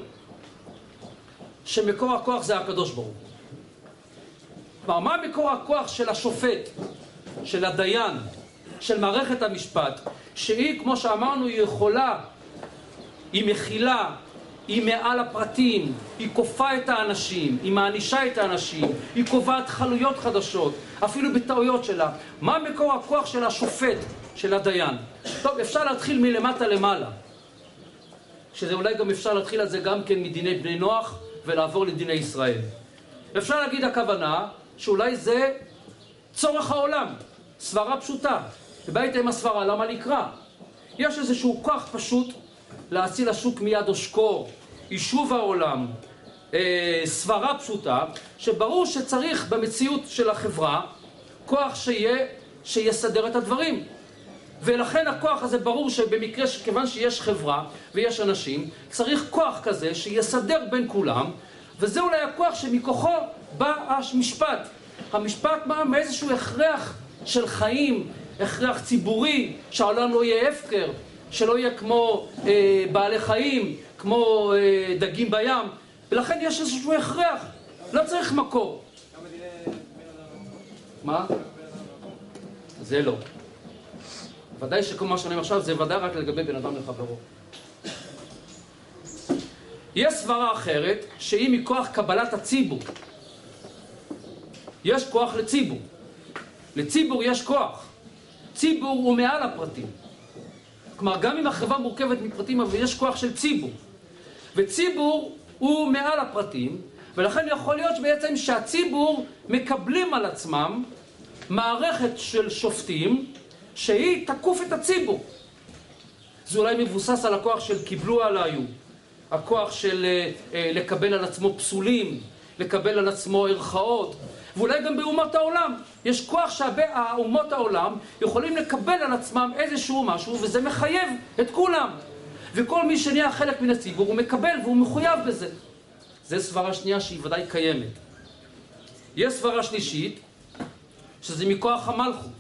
שמקור הכוח זה הקדוש ברוך הוא. כלומר, מה מקור הכוח של השופט, של הדיין, של מערכת המשפט, שהיא, כמו שאמרנו, היא יכולה, היא מכילה, היא מעל הפרטים, היא כופה את האנשים, היא מענישה את האנשים, היא קובעת חלויות חדשות, אפילו בטעויות שלה. מה מקור הכוח של השופט, של הדיין? טוב, אפשר להתחיל מלמטה למעלה, שזה אולי גם אפשר להתחיל על זה גם כן מדיני בני נוח ולעבור לדיני ישראל. אפשר להגיד הכוונה שאולי זה צורך העולם, סברה פשוטה. ובית עם הסברה, למה לקרוא? יש איזשהו כוח פשוט להציל השוק מיד עושקו, יישוב העולם, אה, סברה פשוטה, שברור שצריך במציאות של החברה כוח שיהיה, שיסדר את הדברים. ולכן הכוח הזה ברור שבמקרה שכיוון שיש חברה ויש אנשים, צריך כוח כזה שיסדר בין כולם, וזה אולי הכוח שמכוחו בא המשפט. המשפט מה? מאיזשהו הכרח של חיים, הכרח ציבורי, שהעולם לא יהיה הפקר, שלא יהיה כמו אה, בעלי חיים, כמו אה, דגים בים, ולכן יש איזשהו הכרח, לא צריך מקור. מה? זה לא. ודאי שכל מה שאני אומר עכשיו זה ודאי רק לגבי בן אדם לחברו. יש סברה אחרת שהיא מכוח קבלת הציבור. יש כוח לציבור. לציבור יש כוח. ציבור הוא מעל הפרטים. כלומר, גם אם החברה מורכבת מפרטים, אבל יש כוח של ציבור. וציבור הוא מעל הפרטים, ולכן יכול להיות שבעצם שהציבור מקבלים על עצמם מערכת של שופטים שהיא תקוף את הציבור. זה אולי מבוסס על הכוח של קיבלו עליו, הכוח של אה, לקבל על עצמו פסולים, לקבל על עצמו ערכאות, ואולי גם באומות העולם. יש כוח שהאומות העולם יכולים לקבל על עצמם איזשהו משהו, וזה מחייב את כולם. וכל מי שנהיה חלק מן הציבור הוא מקבל והוא מחויב בזה. זה סברה שנייה שהיא ודאי קיימת. יש סברה שלישית, שזה מכוח המלכות.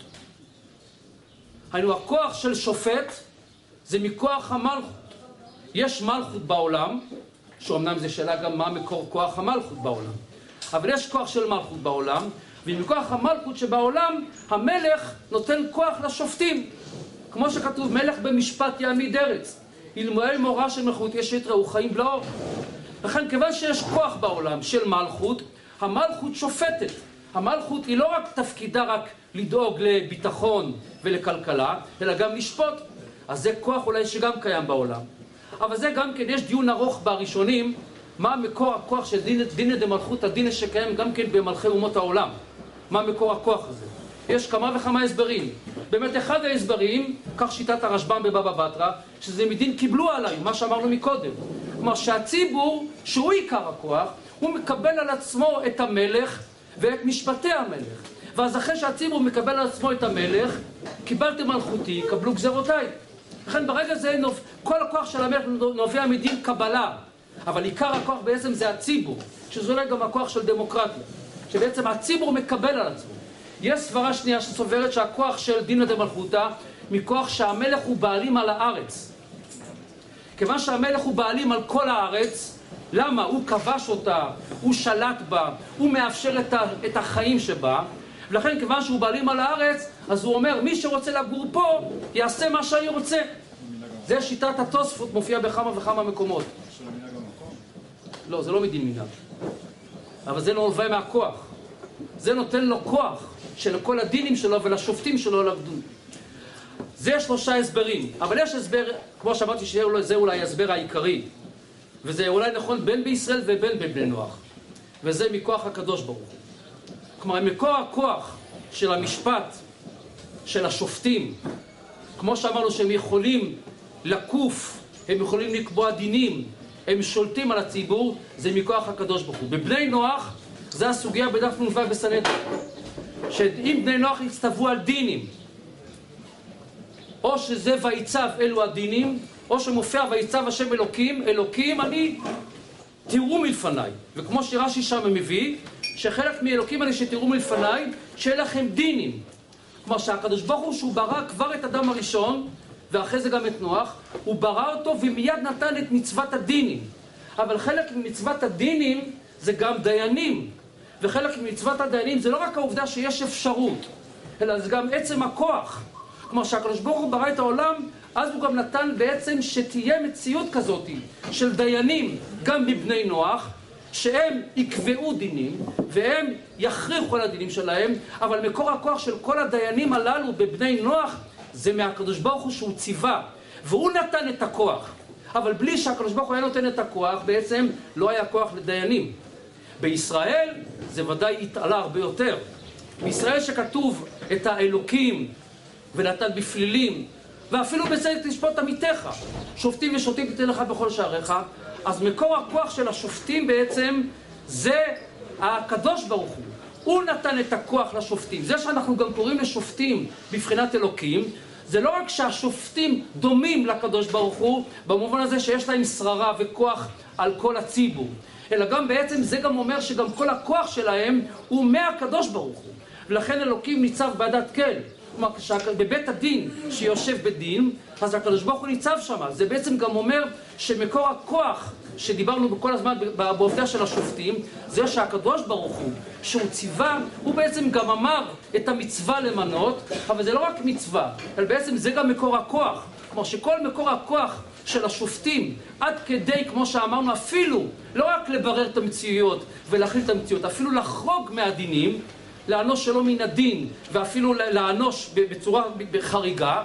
היינו, הכוח של שופט זה מכוח המלכות. יש מלכות בעולם, שאומנם זה שאלה גם מה מקור כוח המלכות בעולם. אבל יש כוח של מלכות בעולם, ומכוח המלכות שבעולם המלך נותן כוח לשופטים. כמו שכתוב, מלך במשפט יעמיד ארץ. אלמלא מורא של מלכות יש יתראו חיים בלעו. לכן כיוון שיש כוח בעולם של מלכות, המלכות שופטת. המלכות היא לא רק תפקידה רק לדאוג לביטחון ולכלכלה, אלא גם לשפוט. אז זה כוח אולי שגם קיים בעולם. אבל זה גם כן, יש דיון ארוך בראשונים, מה מקור הכוח של דין, דין דמלכות, הדין שקיים גם כן במלכי אומות העולם. מה מקור הכוח הזה? יש כמה וכמה הסברים. באמת אחד ההסברים, כך שיטת הרשב"ם בבבא בתרא, שזה מדין קיבלו עליי, מה שאמרנו מקודם. כלומר שהציבור, שהוא עיקר הכוח, הוא מקבל על עצמו את המלך ואת משפטי המלך. ואז אחרי שהציבור מקבל על עצמו את המלך, קיבלתם מלכותי, קבלו גזרותיי. לכן ברגע זה נוב... כל הכוח של המלך נובע מדין קבלה. אבל עיקר הכוח בעצם זה הציבור, שזה אולי גם הכוח של דמוקרטיה. שבעצם הציבור מקבל על עצמו. יש סברה שנייה שסוברת שהכוח של דינא דמלכותא מכוח שהמלך הוא בעלים על הארץ. כיוון שהמלך הוא בעלים על כל הארץ, למה? הוא כבש אותה, הוא שלט בה, הוא מאפשר את, ה, את החיים שבה, ולכן כיוון שהוא בעלים על הארץ, אז הוא אומר, מי שרוצה לגור פה, יעשה מה שאני רוצה. זה שיטת התוספות, מופיע בכמה וכמה מקומות. לא, זה לא מדין מנהג. אבל זה לא נובע מהכוח. זה נותן לו כוח שלכל הדינים שלו ולשופטים שלו לדון. זה שלושה הסברים. אבל יש הסבר, כמו שאמרתי, שזה אולי ההסבר העיקרי. וזה אולי נכון בין בישראל ובין בבני נוח. וזה מכוח הקדוש ברוך הוא. כלומר, מקור הכוח של המשפט, של השופטים, כמו שאמרנו שהם יכולים לקוף, הם יכולים לקבוע דינים, הם שולטים על הציבור, זה מכוח הקדוש ברוך הוא. בבני נוח, זה הסוגיה בדף נ"ו בסנהדרין, שאם בני נוח יצטוו על דינים, או שזה ויצב אלו הדינים, או שמופיע ויצב השם אלוקים, אלוקים אני תראו מלפניי. וכמו שרש"י שם מביא, שחלק מאלוקים אני שתראו מלפניי, שיהיה לכם דינים. כלומר שהקדוש ברוך הוא שהוא ברא כבר את אדם הראשון, ואחרי זה גם את נוח, הוא ברא אותו ומיד נתן את מצוות הדינים. אבל חלק ממצוות הדינים זה גם דיינים. וחלק ממצוות הדיינים זה לא רק העובדה שיש אפשרות, אלא זה גם עצם הכוח. כלומר שהקדוש ברוך הוא ברא את העולם, אז הוא גם נתן בעצם שתהיה מציאות כזאת של דיינים גם בבני נוח, שהם יקבעו דינים, והם יכריחו על הדינים שלהם, אבל מקור הכוח של כל הדיינים הללו בבני נוח, זה מהקדוש ברוך הוא שהוא ציווה, והוא נתן את הכוח. אבל בלי שהקדוש ברוך הוא היה נותן את הכוח, בעצם לא היה כוח לדיינים. בישראל זה ודאי התעלה הרבה יותר. בישראל שכתוב את האלוקים ונתן בפלילים, ואפילו בזה תשפוט עמיתך, שופטים ושוטים תתן לך בכל שעריך, אז מקור הכוח של השופטים בעצם זה הקדוש ברוך הוא. הוא נתן את הכוח לשופטים. זה שאנחנו גם קוראים לשופטים בבחינת אלוקים, זה לא רק שהשופטים דומים לקדוש ברוך הוא, במובן הזה שיש להם שררה וכוח על כל הציבור, אלא גם בעצם זה גם אומר שגם כל הכוח שלהם הוא מהקדוש ברוך הוא. ולכן אלוקים ניצב בעדת כל. כלומר, בבית הדין שיושב בדין, אז הקדוש ברוך הוא ניצב שם. זה בעצם גם אומר שמקור הכוח שדיברנו בכל הזמן בעובדה של השופטים, זה שהקדוש ברוך הוא, שהוא ציווה, הוא בעצם גם אמר את המצווה למנות, אבל זה לא רק מצווה, אלא בעצם זה גם מקור הכוח. כלומר שכל מקור הכוח של השופטים, עד כדי, כמו שאמרנו, אפילו לא רק לברר את המציאויות ולהחליט את המציאות, אפילו לחרוג מהדינים, לענוש שלא מן הדין, ואפילו לענוש בצורה בחריגה,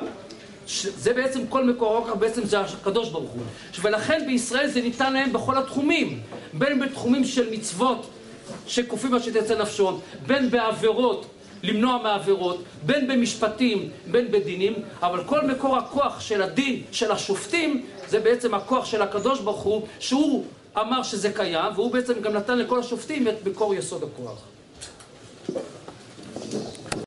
זה בעצם כל מקור הכוח, בעצם זה הקדוש ברוך הוא. ולכן בישראל זה ניתן להם בכל התחומים, בין בתחומים של מצוות שכופים על שתצא נפשון, בין בעבירות, למנוע מעבירות, בין במשפטים, בין בדינים, אבל כל מקור הכוח של הדין, של השופטים, זה בעצם הכוח של הקדוש ברוך הוא, שהוא אמר שזה קיים, והוא בעצם גם נתן לכל השופטים את מקור יסוד הכוח.